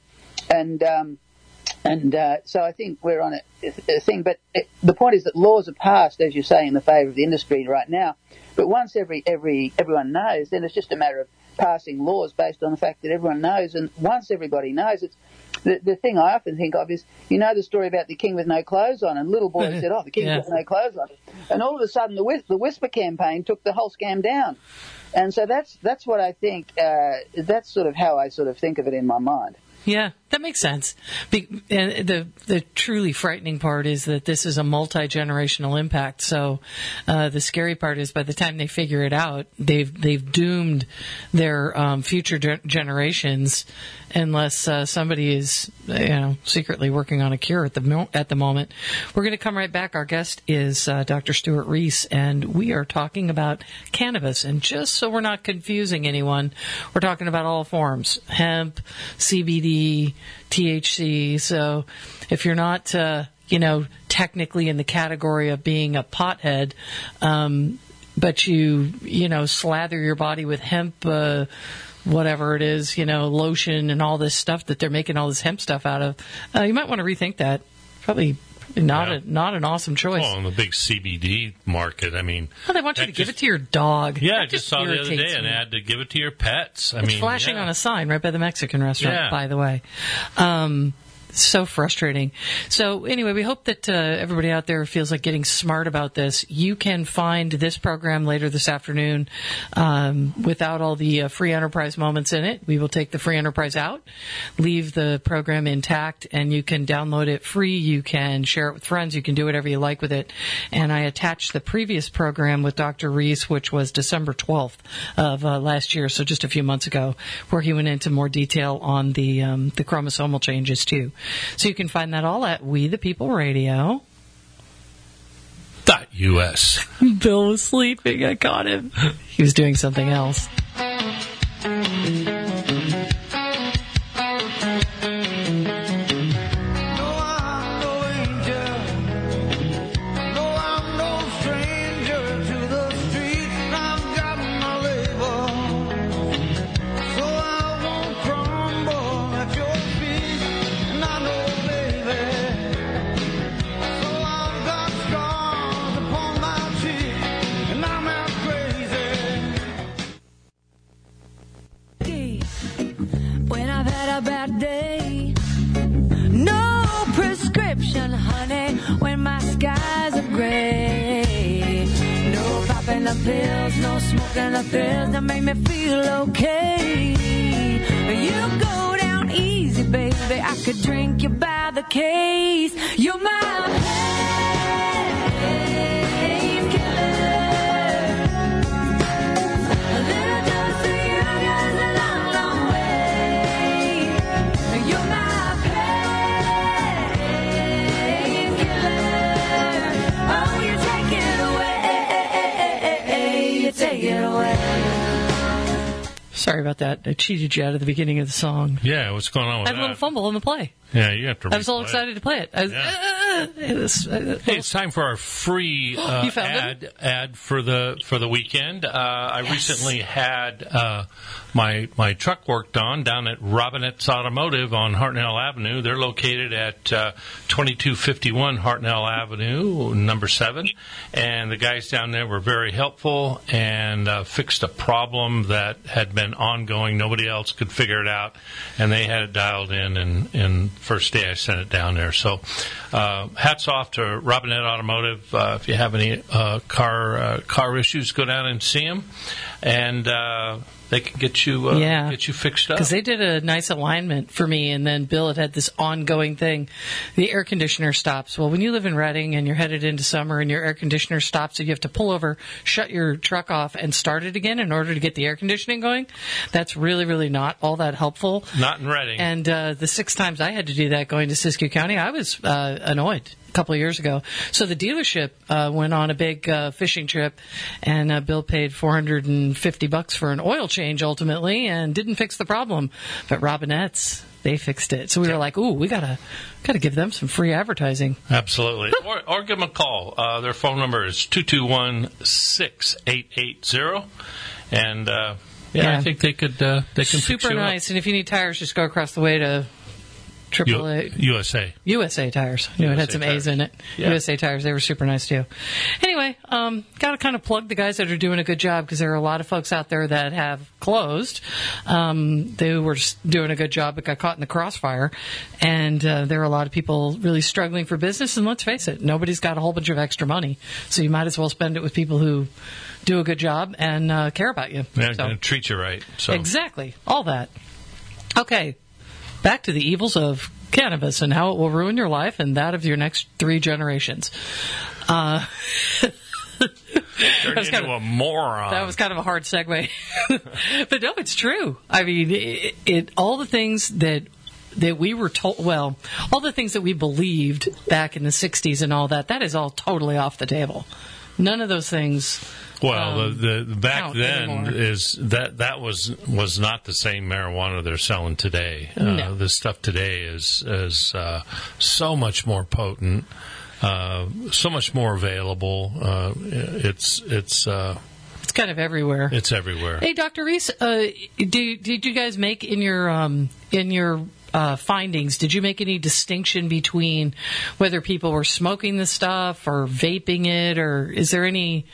And so I think we're on a thing. But the point is that laws are passed, as you say, in the favour of the industry right now. But once everyone knows, then it's just a matter of passing laws based on the fact that everyone knows. And once everybody knows, it's the thing I often think of is, the story about the king with no clothes on, and little boy said, the king with no clothes on. And all of a sudden the Whisper campaign took the whole scam down. And so that's what I think, that's sort of how I sort of think of it in my mind. Yeah, that makes sense. And the truly frightening part is that this is a multi-generational impact. So the scary part is by the time they figure it out, they've doomed their future generations unless somebody is secretly working on a cure at the moment. We're going to come right back. Our guest is Dr. Stuart Rees, and we are talking about cannabis. And just so we're not confusing anyone, we're talking about all forms: hemp, CBD, THC. So if you're not, technically in the category of being a pothead, but you slather your body with hemp, whatever it is, lotion and all this stuff that they're making all this hemp stuff out of, you might want to rethink that. Probably not an awesome choice. Oh, in the big CBD market, I mean... Well, they want you to give it to your dog. Yeah, I just saw the other day an ad to give it to your pets. It's flashing on a sign right by the Mexican restaurant, by the way. so frustrating. So anyway, we hope that everybody out there feels like getting smart about this. You can find this program later this afternoon without all the free enterprise moments in it. We will take the free enterprise out, leave the program intact, and you can download it free. You can share it with friends. You can do whatever you like with it. And I attached the previous program with Dr. Reese, which was December 12th of last year, so just a few months ago, where he went into more detail on the chromosomal changes too. So you can find that all at We the People Radio. .us. Bill was sleeping. I caught him. He was doing something else. Bad day. No prescription, honey, when my skies are gray. No popping the pills, no smoking the pills that make me feel okay. You go down easy, baby. I could drink you by the case. You're my painkiller. A little dose of you goes a long, long way. You're my painkiller. Oh, you take it away. You take it away. Sorry about that. I cheated you out of the beginning of the song. Yeah, what's going on with I had a little that? fumble on the play. Yeah, you have to. I was all replay it. excited to play it. I was, Hey, it's time for our free You found ad for the weekend. I recently had my truck worked on down at Robinette's Automotive on Hartnell Avenue. They're located at 2251 Hartnell Avenue, number 7. And the guys down there were very helpful and fixed a problem that had been ongoing. Nobody else could figure it out, and they had it dialed in. And first day I sent it down there. So hats off to Robinette Automotive. If you have any car issues, go down and see them, and they can get you fixed up. Because they did a nice alignment for me, and then Bill had this ongoing thing. The air conditioner stops. Well, when you live in Reading and you're headed into summer and your air conditioner stops, so you have to pull over, shut your truck off, and start it again in order to get the air conditioning going, that's really, really not all that helpful. Not in Reading. And the 6 times I had to do that going to Siskiyou County, I was annoyed. Couple of years ago. So the dealership went on a big fishing trip, and Bill paid $450 for an oil change ultimately, and didn't fix the problem. But Robinette's, they fixed it. So we were like, "Ooh, we gotta give them some free advertising." Absolutely, or give them a call. Their phone number is 221-6880, and I think they can Super fix you nice. up. And if you need tires, just go across the way to AAA. USA Tires. You know, it had some A's in it. Yeah. USA Tires. They were super nice too. Anyway, got to kind of plug the guys that are doing a good job, because there are a lot of folks out there that have closed. They were just doing a good job but got caught in the crossfire. And there are a lot of people really struggling for business. And let's face it, nobody's got a whole bunch of extra money. So you might as well spend it with people who do a good job and care about you. They're So- going to treat you right. So. Exactly. All that. Okay. Back to the evils of cannabis and how it will ruin your life and that of your next 3 generations. Turn into a moron. That was kind of a hard segue. But no, it's true. I mean, all the things that we were told, well, all the things that we believed back in the 60s and all that is all totally off the table. None of those things. Well, the back then anymore. is that was not the same marijuana they're selling today. No. The stuff today is so much more potent, so much more available. It's kind of everywhere. It's everywhere. Hey, Dr. Reese, did you guys make in your findings, did you make any distinction between whether people were smoking the stuff or vaping it, or is there any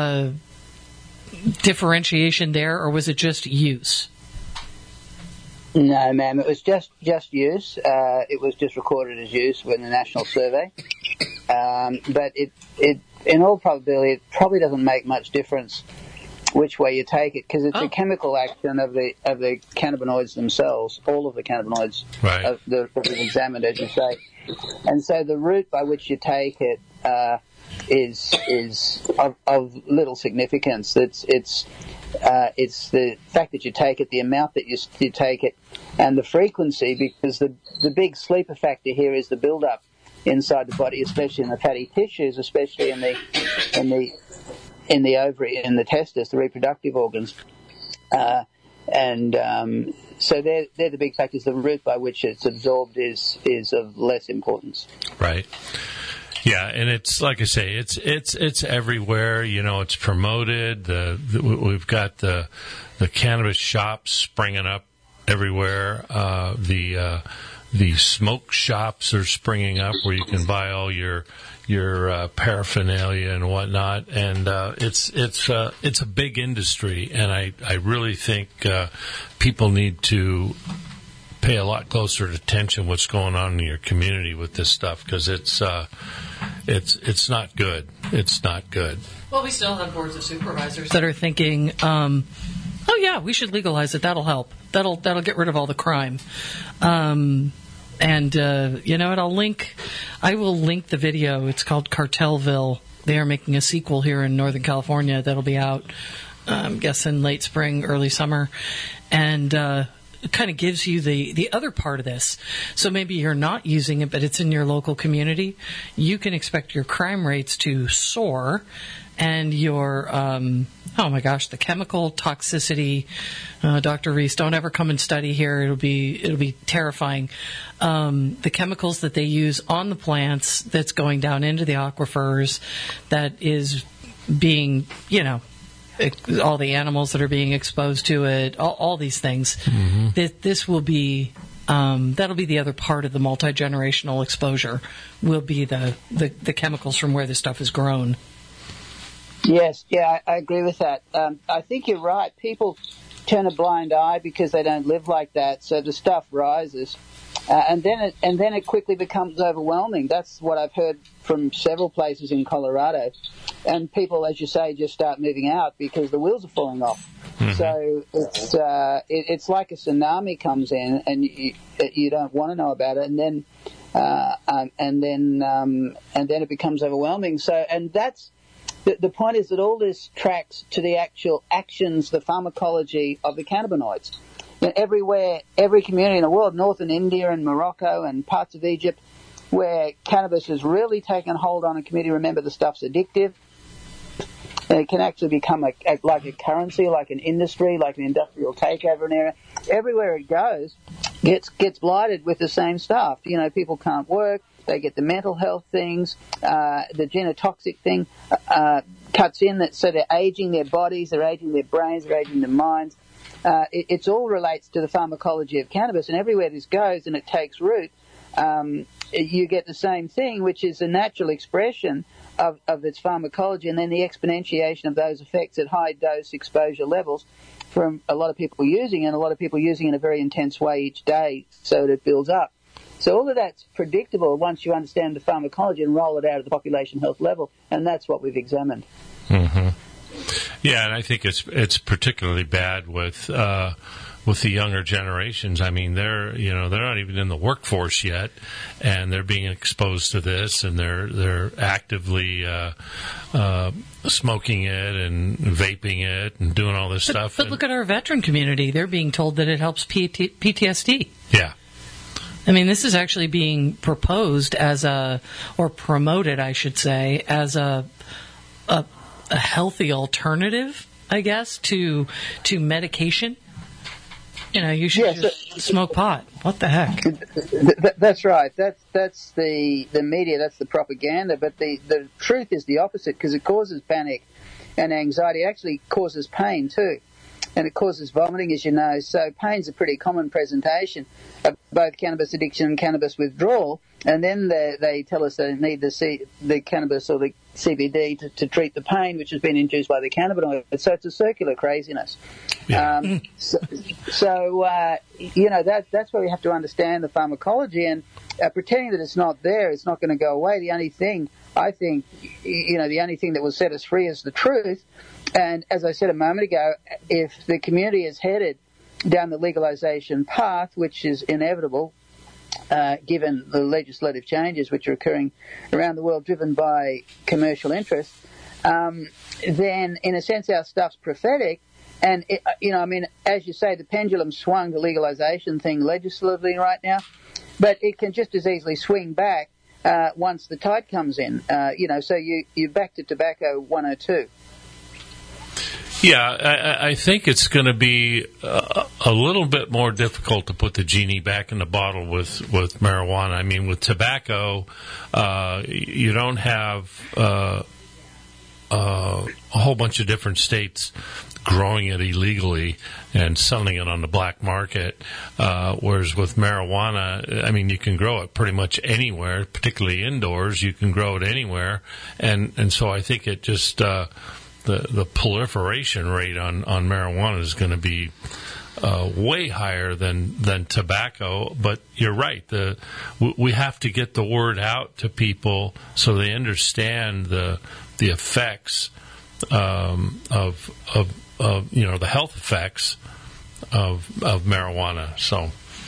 differentiation there, or was it just use? No, ma'am. It was just use. It was just recorded as use in the national survey. But it, in all probability, it probably doesn't make much difference which way you take it, because it's a chemical action of the cannabinoids themselves. All of the cannabinoids Right. that we've examined, as you say. And so the route by which you take it is of little significance. It's the fact that you take it, the amount that you take it, and the frequency, because the big sleeper factor here is the build-up inside the body, especially in the fatty tissues, especially in the ovary, in the testis, the reproductive organs. So they're the big factors. The route by which it's absorbed is of less importance. Right. Yeah, and it's like I say, it's everywhere. You know, it's promoted. We've got the cannabis shops springing up everywhere. The smoke shops are springing up where you can buy all your paraphernalia and whatnot, and it's a big industry, and I really think people need to pay a lot closer attention what's going on in your community with this stuff, because it's not good. It's not good. Well, we still have boards of supervisors that are thinking, oh yeah, we should legalize it. That'll help. That'll get rid of all the crime. And you know what? I will link the video. It's called Cartelville. They are making a sequel here in Northern California that'll be out, I'm guessing late spring, early summer, and it kind of gives you the other part of this. So maybe you're not using it, but it's in your local community. You can expect your crime rates to soar, and your oh my gosh, the chemical toxicity. Dr. Reese, don't ever come and study here. It'll be terrifying. The chemicals that they use on the plants that's going down into the aquifers, that is being, you know, all the animals that are being exposed to it, all these things. Mm-hmm. This will be that'll be the other part of the multi-generational exposure. Will be the chemicals from where this stuff is grown. Yes, yeah, I agree with that. I think you're right. People turn a blind eye because they don't live like that, so the stuff rises, and then it quickly becomes overwhelming. That's what I've heard from several places in Colorado, and people, as you say, just start moving out because the wheels are falling off. Mm-hmm. So it's like a tsunami comes in, and you don't want to know about it, and then it becomes overwhelming. So, and that's. The point is that all this tracks to the actual actions, the pharmacology of the cannabinoids. And everywhere, every community in the world, northern India and Morocco and parts of Egypt, where cannabis has really taken hold on a community, remember the stuff's addictive. And it can actually become like a currency, like an industry, like an industrial takeover in an area. Everywhere it goes, gets blighted with the same stuff. You know, people can't work. They get the mental health things, the genotoxic thing cuts in, so they're aging their bodies, they're aging their brains, they're aging their minds. It all relates to the pharmacology of cannabis, and everywhere this goes and it takes root, you get the same thing, which is a natural expression of its pharmacology, and then the exponentiation of those effects at high dose exposure levels from a lot of people using it, and a lot of people using it in a very intense way each day, so that it builds up. So all of that's predictable once you understand the pharmacology and roll it out at the population health level, and that's what we've examined. Mm-hmm. Yeah, and I think it's particularly bad with the younger generations. I mean, they're not even in the workforce yet, and they're being exposed to this, and they're actively smoking it and vaping it and doing all this stuff. But look at our veteran community; they're being told that it helps PTSD. Yeah. I mean, this is actually being proposed or promoted, I should say, as a healthy alternative, I guess, to medication. You know, you should just smoke pot. What the heck? That's right. That's the media. That's the propaganda. But the truth is the opposite, because it causes panic and anxiety. It actually causes pain too. And it causes vomiting, as you know. So pain's a pretty common presentation of both cannabis addiction and cannabis withdrawal. And then they tell us they need to see the cannabis or the CBD to treat the pain which has been induced by the cannabinoid. So it's a circular craziness. Yeah. That's where we have to understand the pharmacology, and pretending that it's not there, it's not going to go away. The only thing, I think, the only thing that will set us free is the truth. And as I said a moment ago, if the community is headed down the legalization path, which is inevitable, given the legislative changes which are occurring around the world driven by commercial interests, then in a sense our stuff's prophetic. And, as you say, the pendulum swung the legalization thing legislatively right now, but it can just as easily swing back once the tide comes in. So you're back to tobacco 102. Yeah, I think it's going to be a little bit more difficult to put the genie back in the bottle with marijuana. I mean, with tobacco, you don't have a whole bunch of different states growing it illegally and selling it on the black market, whereas with marijuana, I mean, you can grow it pretty much anywhere, particularly indoors. You can grow it anywhere, and so I think it just the proliferation rate on marijuana is going to be way higher than tobacco. But you're right. We have to get the word out to people so they understand the effects of the health effects of marijuana. So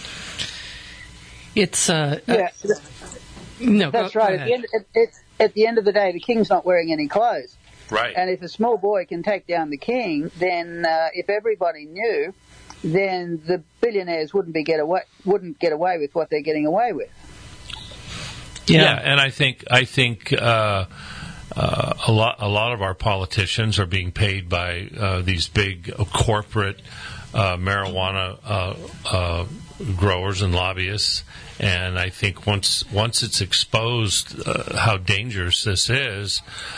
it's no. That's right. At the end of the day, the king's not wearing any clothes. Right. And if a small boy can take down the king, then if everybody knew, then the billionaires wouldn't get away with what they're getting away with. Yeah, and I think a lot of our politicians are being paid by these big corporate marijuana growers and lobbyists, and I think once it's exposed how dangerous this is,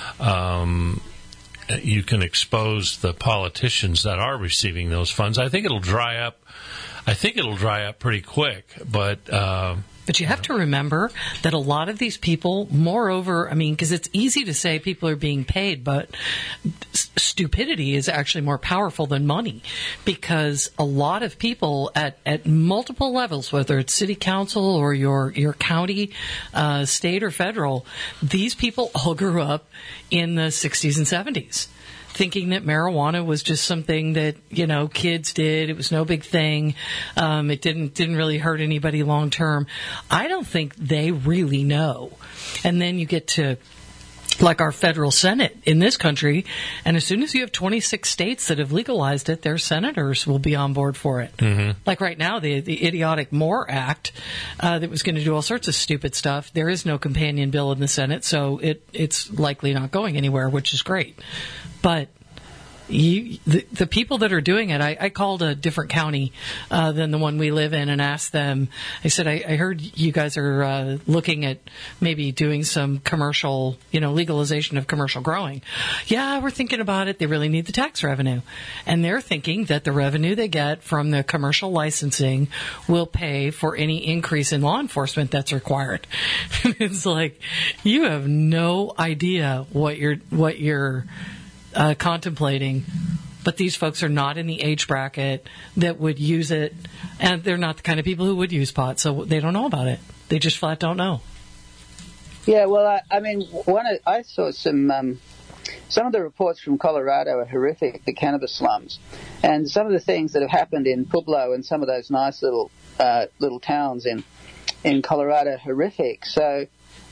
you can expose the politicians that are receiving those funds. I think it'll dry up. Pretty quick, but you have to remember that a lot of these people, moreover, I mean, because it's easy to say people are being paid, but stupidity is actually more powerful than money, because a lot of people at multiple levels, whether it's city council or your county, state or federal, these people all grew up in the 60s and 70s. Thinking that marijuana was just something that, kids did. It was no big thing. It didn't really hurt anybody long term. I don't think they really know. And then you get to like our federal Senate in this country, and as soon as you have 26 states that have legalized it, their senators will be on board for it. Mm-hmm. Like right now, the idiotic MORE Act that was going to do all sorts of stupid stuff, there is no companion bill in the Senate, so it's likely not going anywhere, which is great. But the people that are doing it, I called a different county than the one we live in and asked them. I said, I heard you guys are looking at maybe doing some commercial, legalization of commercial growing. Yeah, we're thinking about it. They really need the tax revenue. And they're thinking that the revenue they get from the commercial licensing will pay for any increase in law enforcement that's required. It's like, you have no idea what you're contemplating, but these folks are not in the age bracket that would use it, and they're not the kind of people who would use pot, so they don't know about it. They just flat don't know. Yeah, well, I saw some of the reports from Colorado are horrific, the cannabis slums, and some of the things that have happened in Pueblo and some of those nice little towns in Colorado are horrific. So,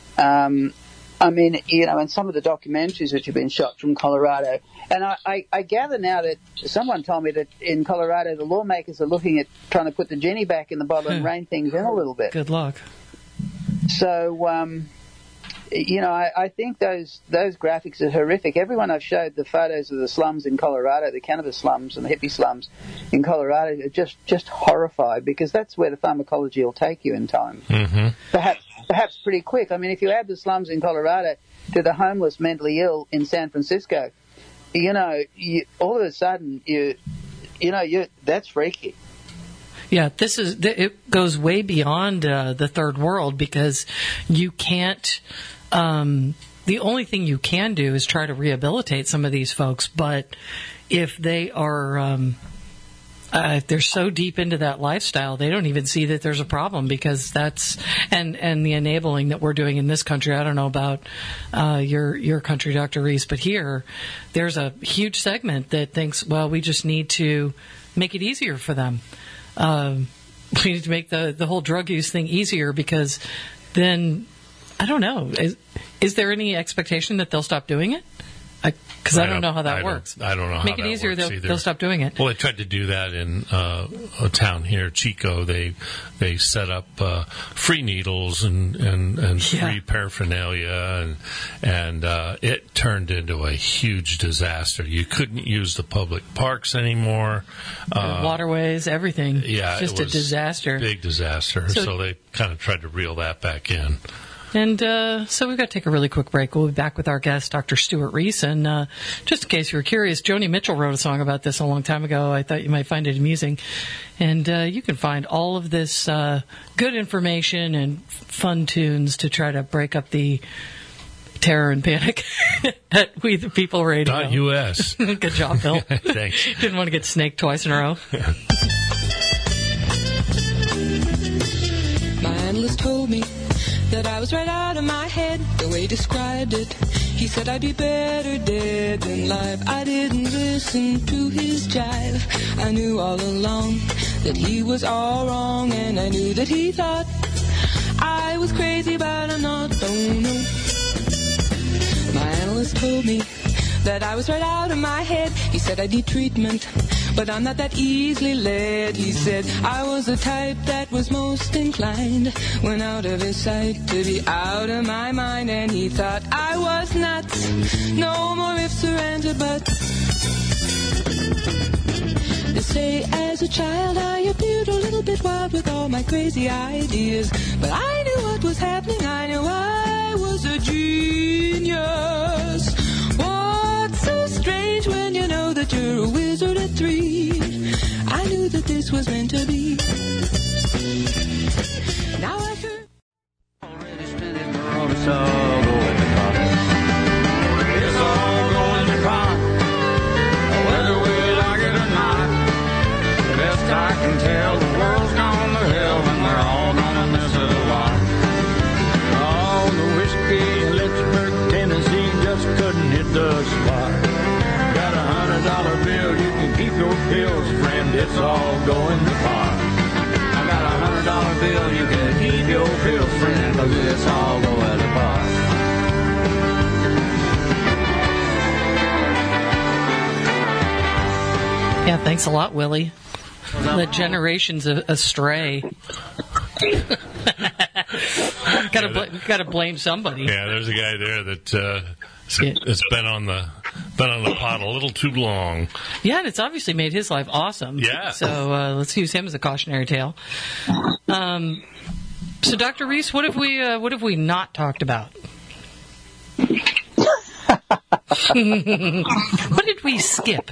and some of the documentaries which have been shot from Colorado. And I gather now that someone told me that in Colorado the lawmakers are looking at trying to put the genie back in the bottle and rein things in a little bit. Good luck. So, I think those graphics are horrific. Everyone I've showed the photos of the slums in Colorado, the cannabis slums and the hippie slums in Colorado, are just horrified, because that's where the pharmacology will take you in time. Mm-hmm. Perhaps pretty quick. I mean, if you add the slums in Colorado to the homeless mentally ill in San Francisco, all of a sudden, that's freaky. Yeah, it goes way beyond the third world, because you can't the only thing you can do is try to rehabilitate some of these folks. But if they are, they're so deep into that lifestyle, they don't even see that there's a problem, because that's, and the enabling that we're doing in this country. I don't know about your country, Dr. Reese, but here, there's a huge segment that thinks, well, we just need to make it easier for them. We need to make the whole drug use thing easier, because then, I don't know, is there any expectation that they'll stop doing it? Because I don't know how that works. I don't know how Make it that easier, works either. They'll stop doing it. Well, they tried to do that in a town here, Chico. They set up free needles and free paraphernalia, and it turned into a huge disaster. You couldn't use the public parks anymore. Waterways, everything. Yeah, just it was a disaster. Big disaster. So they kind of tried to reel that back in. And so we've got to take a really quick break. We'll be back with our guest, Dr. Stuart Reese. And just in case you were curious, Joni Mitchell wrote a song about this a long time ago. I thought you might find it amusing. And you can find all of this good information and fun tunes to try to break up the terror and panic at We the People Radio. .us. Good job, Bill. Thanks. Didn't want to get snaked twice in a row. My analyst told me that I was right out of my head, the way he described it. He said I'd be better dead than alive. I didn't listen to his jive. I knew all along that he was all wrong, and I knew that he thought I was crazy, but I'm not. Oh no. My analyst told me that I was right out of my head. He said I need treatment, but I'm not that easily led. He said I was the type that was most inclined, when out of his sight, to be out of my mind. And he thought I was nuts. No more ifs or ands or buts. They say as a child I appeared a little bit wild with all my crazy ideas, but I knew what was happening. I knew I was a genius. What's so strange when you know that you're a wizard at 3? I knew that this was meant to be. Now I've heard. Already spent it, girl, it's all going to pot. It's all going to pot, whether we like it or not. The best I can tell, the world's gone to hell, and we're all gonna miss it a lot. Oh, the whiskey in Lynchburg, Tennessee, just couldn't hit the spot. Got $100 bill, you can keep your pills, friend, it's all going to pot. I got $100 bill, you can keep your pills, friend, 'cause it's all going to pot. Yeah, thanks a lot, Willie. The generations astray. Gotta blame somebody. Yeah, there's a guy there that it's been on the pot a little too long. Yeah, and it's obviously made his life awesome. Yeah. So let's use him as a cautionary tale. So, Dr. Reese, what have we not talked about? What did we skip?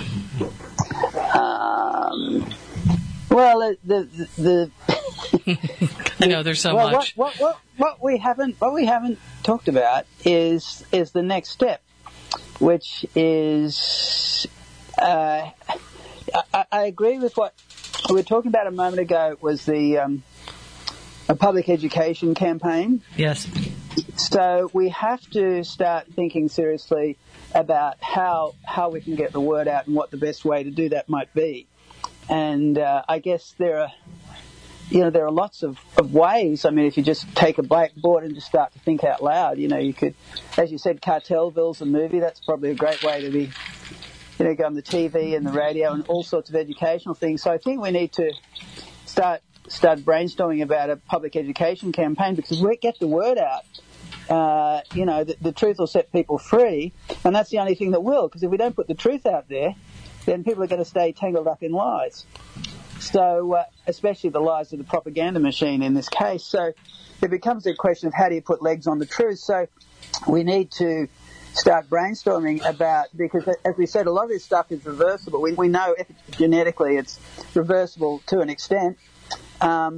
Well, the I know there's so much. What we haven't talked about is the next step, which is I agree with what we were talking about a moment ago. Was the a public education campaign? Yes. So we have to start thinking seriously about how we can get the word out and what the best way to do that might be. And I guess there are lots of ways. I mean, if you just take a blackboard and just start to think out loud, you could, as you said, Cartelville's a movie. That's probably a great way to be, go on the TV and the radio and all sorts of educational things. So I think we need to start brainstorming about a public education campaign, because we get the word out. The truth will set people free, and that's the only thing that will, because if we don't put the truth out there, then people are going to stay tangled up in lies. So, especially the lies of the propaganda machine in this case. So it becomes a question of how do you put legs on the truth. So we need to start brainstorming about, because as we said, a lot of this stuff is reversible. We know genetically it's reversible to an extent.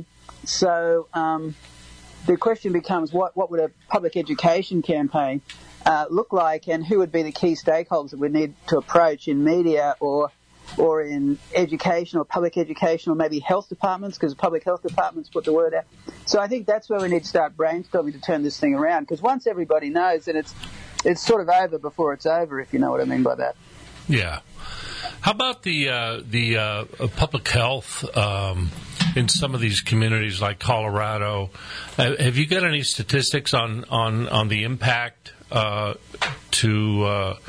The question becomes, what would a public education campaign look like, and who would be the key stakeholders that we need to approach in media or in education or public education or maybe health departments, because public health departments put the word out. So I think that's where we need to start brainstorming to turn this thing around, because once everybody knows, then it's sort of over before it's over, if you know what I mean by that. Yeah. How about the public health in some of these communities like Colorado? Have you got any statistics on the impact to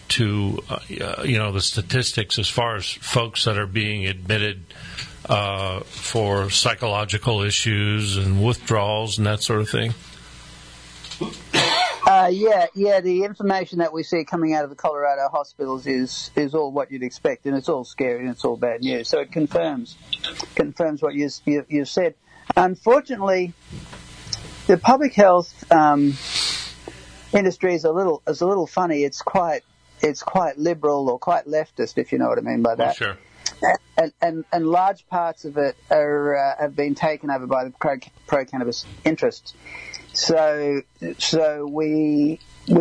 the statistics as far as folks that are being admitted for psychological issues and withdrawals and that sort of thing? The information that we see coming out of the Colorado hospitals is all what you'd expect, and it's all scary and it's all bad news. So it confirms what you said. Unfortunately, the public health industry is a little funny. It's quite liberal or quite leftist, if you know what I mean by that. Oh, sure. And large parts of it have been taken over by the pro-cannabis interests. So we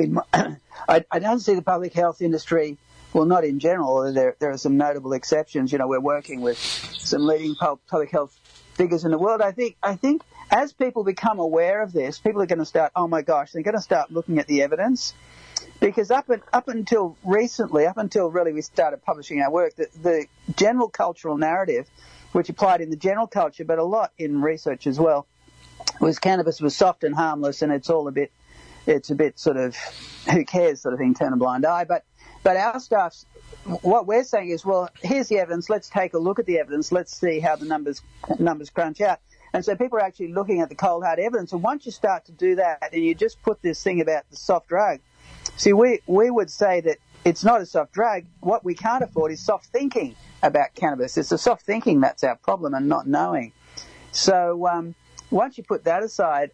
I don't see the public health industry, well, not in general. There are some notable exceptions. We're working with some leading public health figures in the world. I think as people become aware of this, people are going to start, oh my gosh, they're going to start looking at the evidence. Because up until recently, up until really we started publishing our work, the general cultural narrative, which applied in the general culture, but a lot in research as well, was cannabis was soft and harmless, and it's a bit sort of who cares sort of thing, turn a blind eye. But our staff's, what we're saying is, well, here's the evidence. Let's take a look at the evidence. Let's see how the numbers crunch out. And so people are actually looking at the cold hard evidence. And once you start to do that, and you just put this thing about the soft drug. See, we would say that it's not a soft drug. What we can't afford is soft thinking about cannabis. It's the soft thinking that's our problem, and not knowing. So once you put that aside,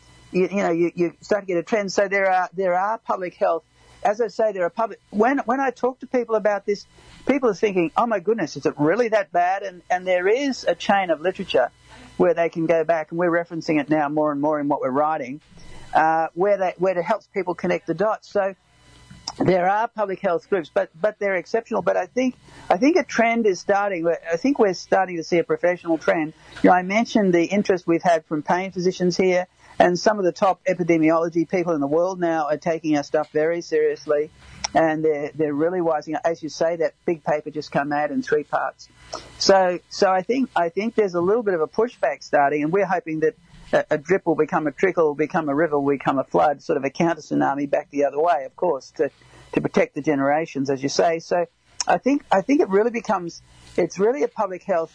you start to get a trend. So there are public health. As I say, there are public. When I talk to people about this, people are thinking, "Oh my goodness, is it really that bad?" And there is a chain of literature where they can go back, and we're referencing it now more and more in what we're writing. Where it helps people connect the dots. So there are public health groups, but they're exceptional. But I think a trend is starting. I think we're starting to see a professional trend. I mentioned the interest we've had from pain physicians here, and some of the top epidemiology people in the world now are taking our stuff very seriously, and they're really wising up. As you say, that big paper just came out in 3 parts. So I think there's a little bit of a pushback starting, and we're hoping that a drip will become a trickle, will become a river, will become a flood, sort of a counter tsunami back the other way, of course, to protect the generations, as you say. So I think it really becomes, it's really a public health,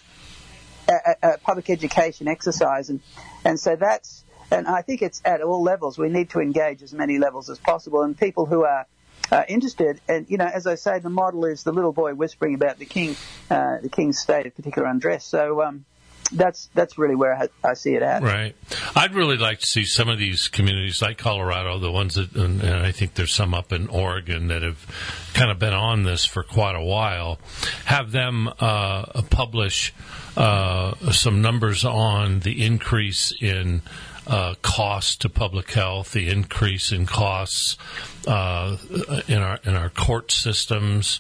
a public education exercise, and so and I think it's at all levels. We need to engage as many levels as possible, and people who are interested, and as I say, the model is the little boy whispering about the king's state of particular undress. So that's really where I see it at. Right. I'd really like to see some of these communities like Colorado, the ones that, and I think there's some up in Oregon that have kind of been on this for quite a while, have them publish some numbers on the increase in costs to public health, the increase in costs in our court systems,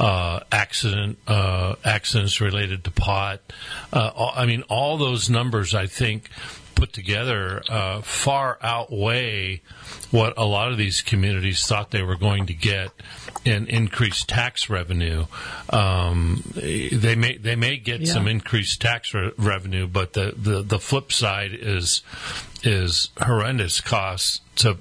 accidents related to pot. All those numbers, I think, put together far outweigh what a lot of these communities thought they were going to get in increased tax revenue. They may get some increased tax revenue, but the flip side is horrendous costs to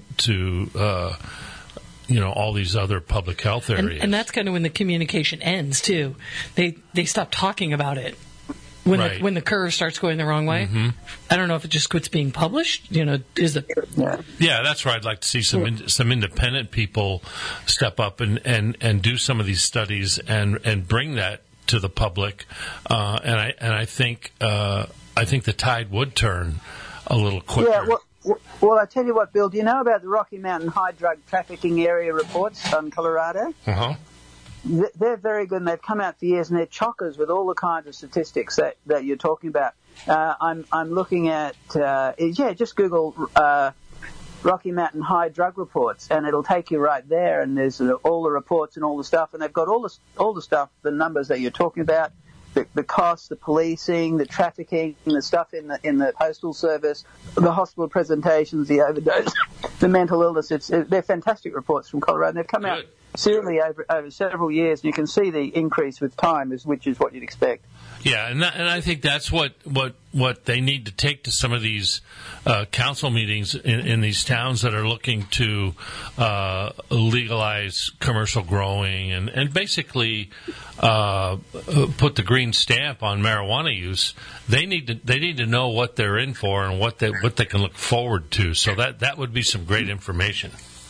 all these other public health areas. And that's kind of when the communication ends too. They stop talking about it. When the curve starts going the wrong way. Mm-hmm. I don't know if it just quits being published. Is it? Yeah, that's where I'd like to see some independent people step up and do some of these studies and bring that to the public. And I think the tide would turn a little quicker. Yeah. Well, I tell you what, Bill. Do you know about the Rocky Mountain High Drug Trafficking Area reports on Colorado? Uh-huh. They're very good, and they've come out for years, and they're chockers with all the kinds of statistics that you're talking about. I'm looking at just Google Rocky Mountain High drug reports, and it'll take you right there, and there's all the reports and all the stuff, and they've got all the stuff, the numbers that you're talking about, the costs, the policing, the trafficking, the stuff in the postal service, the hospital presentations, the overdose, the mental illness. They're fantastic reports from Colorado, and they've come out serially over several years, and you can see the increase with time, which is what you'd expect. Yeah, and I think that's what they need to take to some of these council meetings in these towns that are looking to legalize commercial growing and basically put the green stamp on marijuana use. They need to know what they're in for and what they can look forward to. So that would be some great information.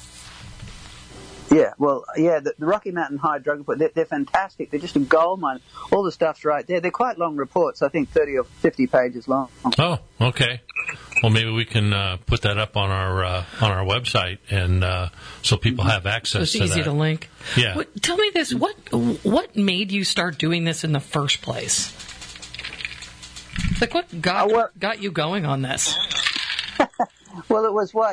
Yeah, well, the Rocky Mountain High drug report, they're fantastic. They're just a gold mine. All the stuff's right there. They're quite long reports, I think 30 or 50 pages long. Oh, okay. Well, maybe we can put that up on our website, and so people have access to that. It's easy to link. Yeah. Tell me this, what made you start doing this in the first place? Like, what got you going on this? Well, it was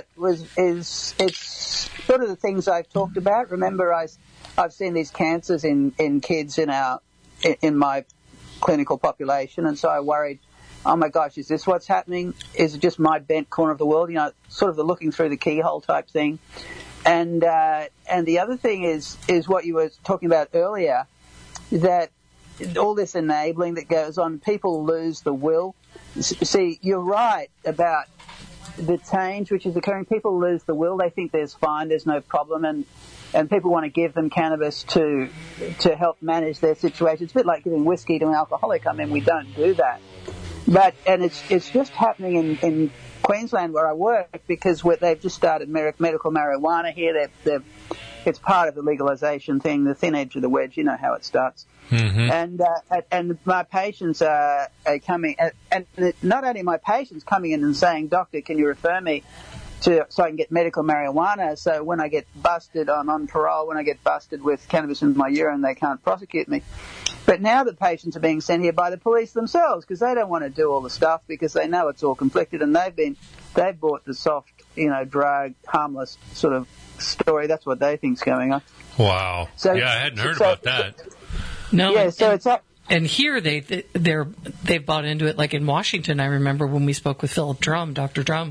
it's sort of the things I've talked about. Remember, I've seen these cancers in kids in my clinical population, and so I worried, oh my gosh, is this what's happening? Is it just my bent corner of the world? Sort of the looking through the keyhole type thing. And the other thing is what you were talking about earlier, that all this enabling that goes on, people lose the will. See, you're right about the change which is occurring. People lose the will. They think there's fine, there's no problem, and people want to give them cannabis to help manage their situation. It's a bit like giving whiskey to an alcoholic. I mean, we don't do that. And it's just happening in Queensland where I work, because they've just started medical marijuana here. It's part of the legalisation thing, the thin edge of the wedge. You know how it starts. Mm-hmm. And my patients are coming, and not only my patients coming in and saying, "Doctor, can you refer me so I can get medical marijuana? So when I get busted on parole, when I get busted with cannabis in my urine, they can't prosecute me." But now the patients are being sent here by the police themselves, because they don't want to do all the stuff, because they know it's all conflicted, and they've bought the soft, drug, harmless sort of story. That's what they think's going on. Wow. So, yeah, I hadn't heard about that. No. Yeah. So it's up. And here they've bought into it. Like in Washington, I remember when we spoke with Philip Drum, Dr. Drum,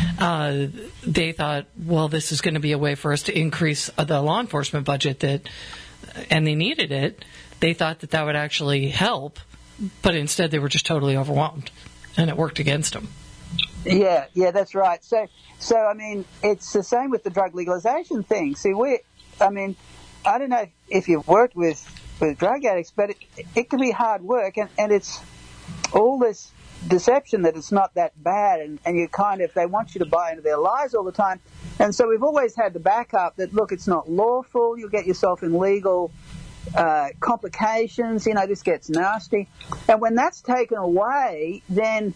they thought, well, this is going to be a way for us to increase the law enforcement budget, and they needed it. They thought that would actually help, but instead they were just totally overwhelmed, and it worked against them. Yeah, that's right. So I mean, it's the same with the drug legalization thing. See, I don't know if you've worked with drug addicts, but it can be hard work, and it's all this deception that it's not that bad, and you they want you to buy into their lies all the time. And so we've always had the backup that, look, it's not lawful, you'll get yourself in legal complications, this gets nasty. And when that's taken away, then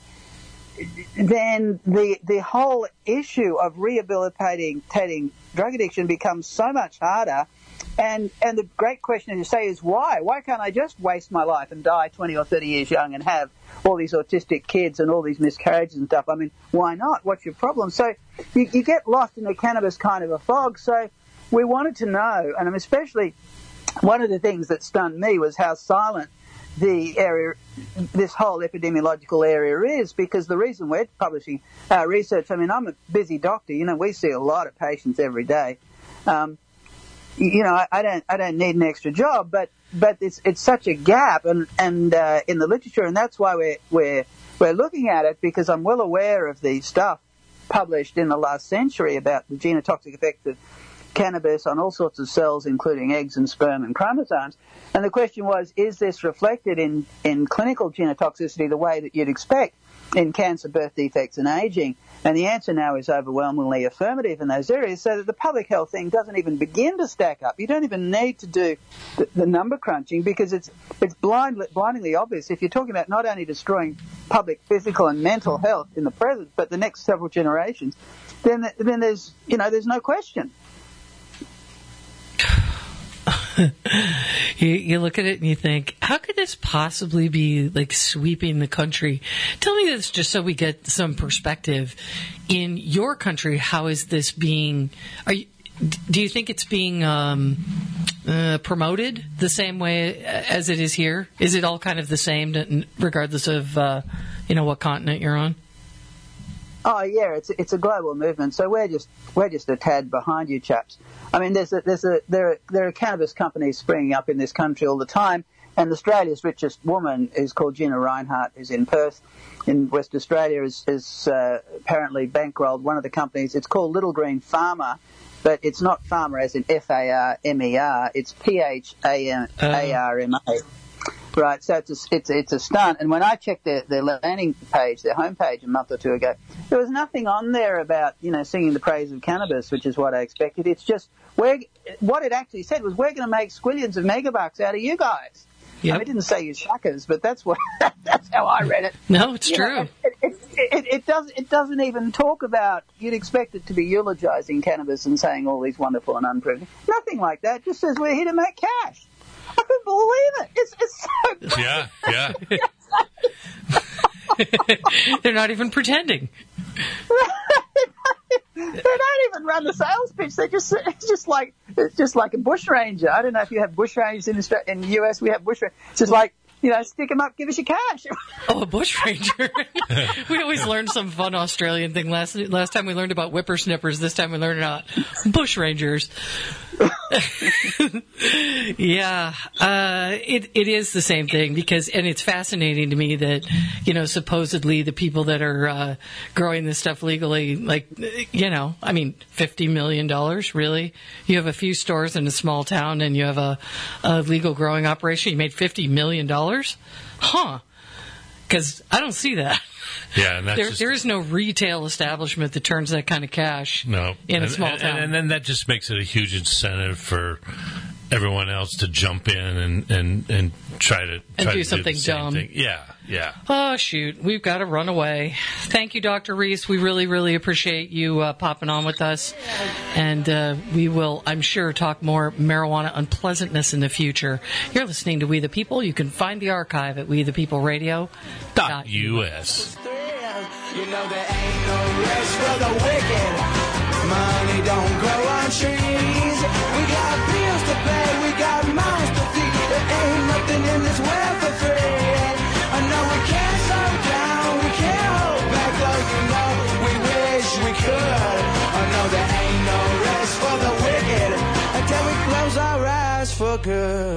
the whole issue of rehabilitating drug addiction becomes so much harder. And the great question, as you say, is why? Why can't I just waste my life and die 20 or 30 years young and have all these autistic kids and all these miscarriages and stuff? I mean, why not? What's your problem? So you get lost in the cannabis kind of a fog. So we wanted to know, and especially one of the things that stunned me was how silent the area, this whole epidemiological area is, because the reason we're publishing our research, I mean, I'm a busy doctor, we see a lot of patients every day. I don't need an extra job, but it's such a gap and in the literature, and that's why we're looking at it, because I'm well aware of the stuff published in the last century about the genotoxic effects of cannabis on all sorts of cells, including eggs and sperm and chromosomes. And the question was, is this reflected in clinical genotoxicity the way that you'd expect in cancer, birth defects and aging? And the answer now is overwhelmingly affirmative in those areas, so that the public health thing doesn't even begin to stack up. You don't even need to do the number crunching, because it's blindingly obvious. If you're talking about not only destroying public physical and mental health in the present, but the next several generations, then there's no question. You look at it and you think, how could this possibly be like sweeping the country? Tell me this just so we get some perspective. In your country, how is this being? Do you think it's being promoted the same way as it is here? Is it all kind of the same, regardless of what continent you're on? Oh yeah, it's a global movement. So we're just a tad behind you chaps. I mean, there are cannabis companies springing up in this country all the time, and Australia's richest woman is called Gina Reinhart, who's in Perth, in West Australia, is apparently bankrolled one of the companies. It's called Little Green Pharma, but it's not farmer as in Farmer. It's Pharma. Right, so it's a stunt. And when I checked their landing page, their homepage a month or two ago, there was nothing on there about, singing the praise of cannabis, which is what I expected. It's just, what it actually said was, we're going to make squillions of megabucks out of you guys. Yep. I mean, it didn't say you suckers, but that's how I read it. No, it's true. It doesn't even talk about, you'd expect it to be eulogizing cannabis and saying all these wonderful and unproven. Nothing like that. It just says we're here to make cash. I couldn't believe it. It's so Yeah. They're not even pretending. They don't even run the sales pitch. It's just like a bushranger. I don't know if you have bushrangers in the US. We have bushrangers. It's just like, stick them up, give us your cash. Oh, a bushranger. We always learned some fun Australian thing. Last time we learned about whippersnippers. This time we learned about bushrangers. Yeah, it is the same thing and it's fascinating to me that, supposedly the people that are growing this stuff legally, $50 million, really? You have a few stores in a small town and you have a legal growing operation, you made $50 million? Huh. Because I don't see that. Yeah, and there is no retail establishment that turns that kind of cash in a small town. And then that just makes it a huge incentive for everyone else to jump in and try to do something dumb. Thing. Yeah. Oh, shoot. We've got to run away. Thank you, Dr. Reese. We really, really appreciate you popping on with us. And we will, I'm sure, talk more marijuana unpleasantness in the future. You're listening to We the People. You can find the archive at WeThePeopleRadio.us. You know there ain't no rest for the wicked. Money don't grow on trees. We got bills to pay, we got mouths to feed. There ain't nothing in this world for free. I know we can't slow down, we can't hold back, though we wish we could. I know there ain't no rest for the wicked until we close our eyes for good.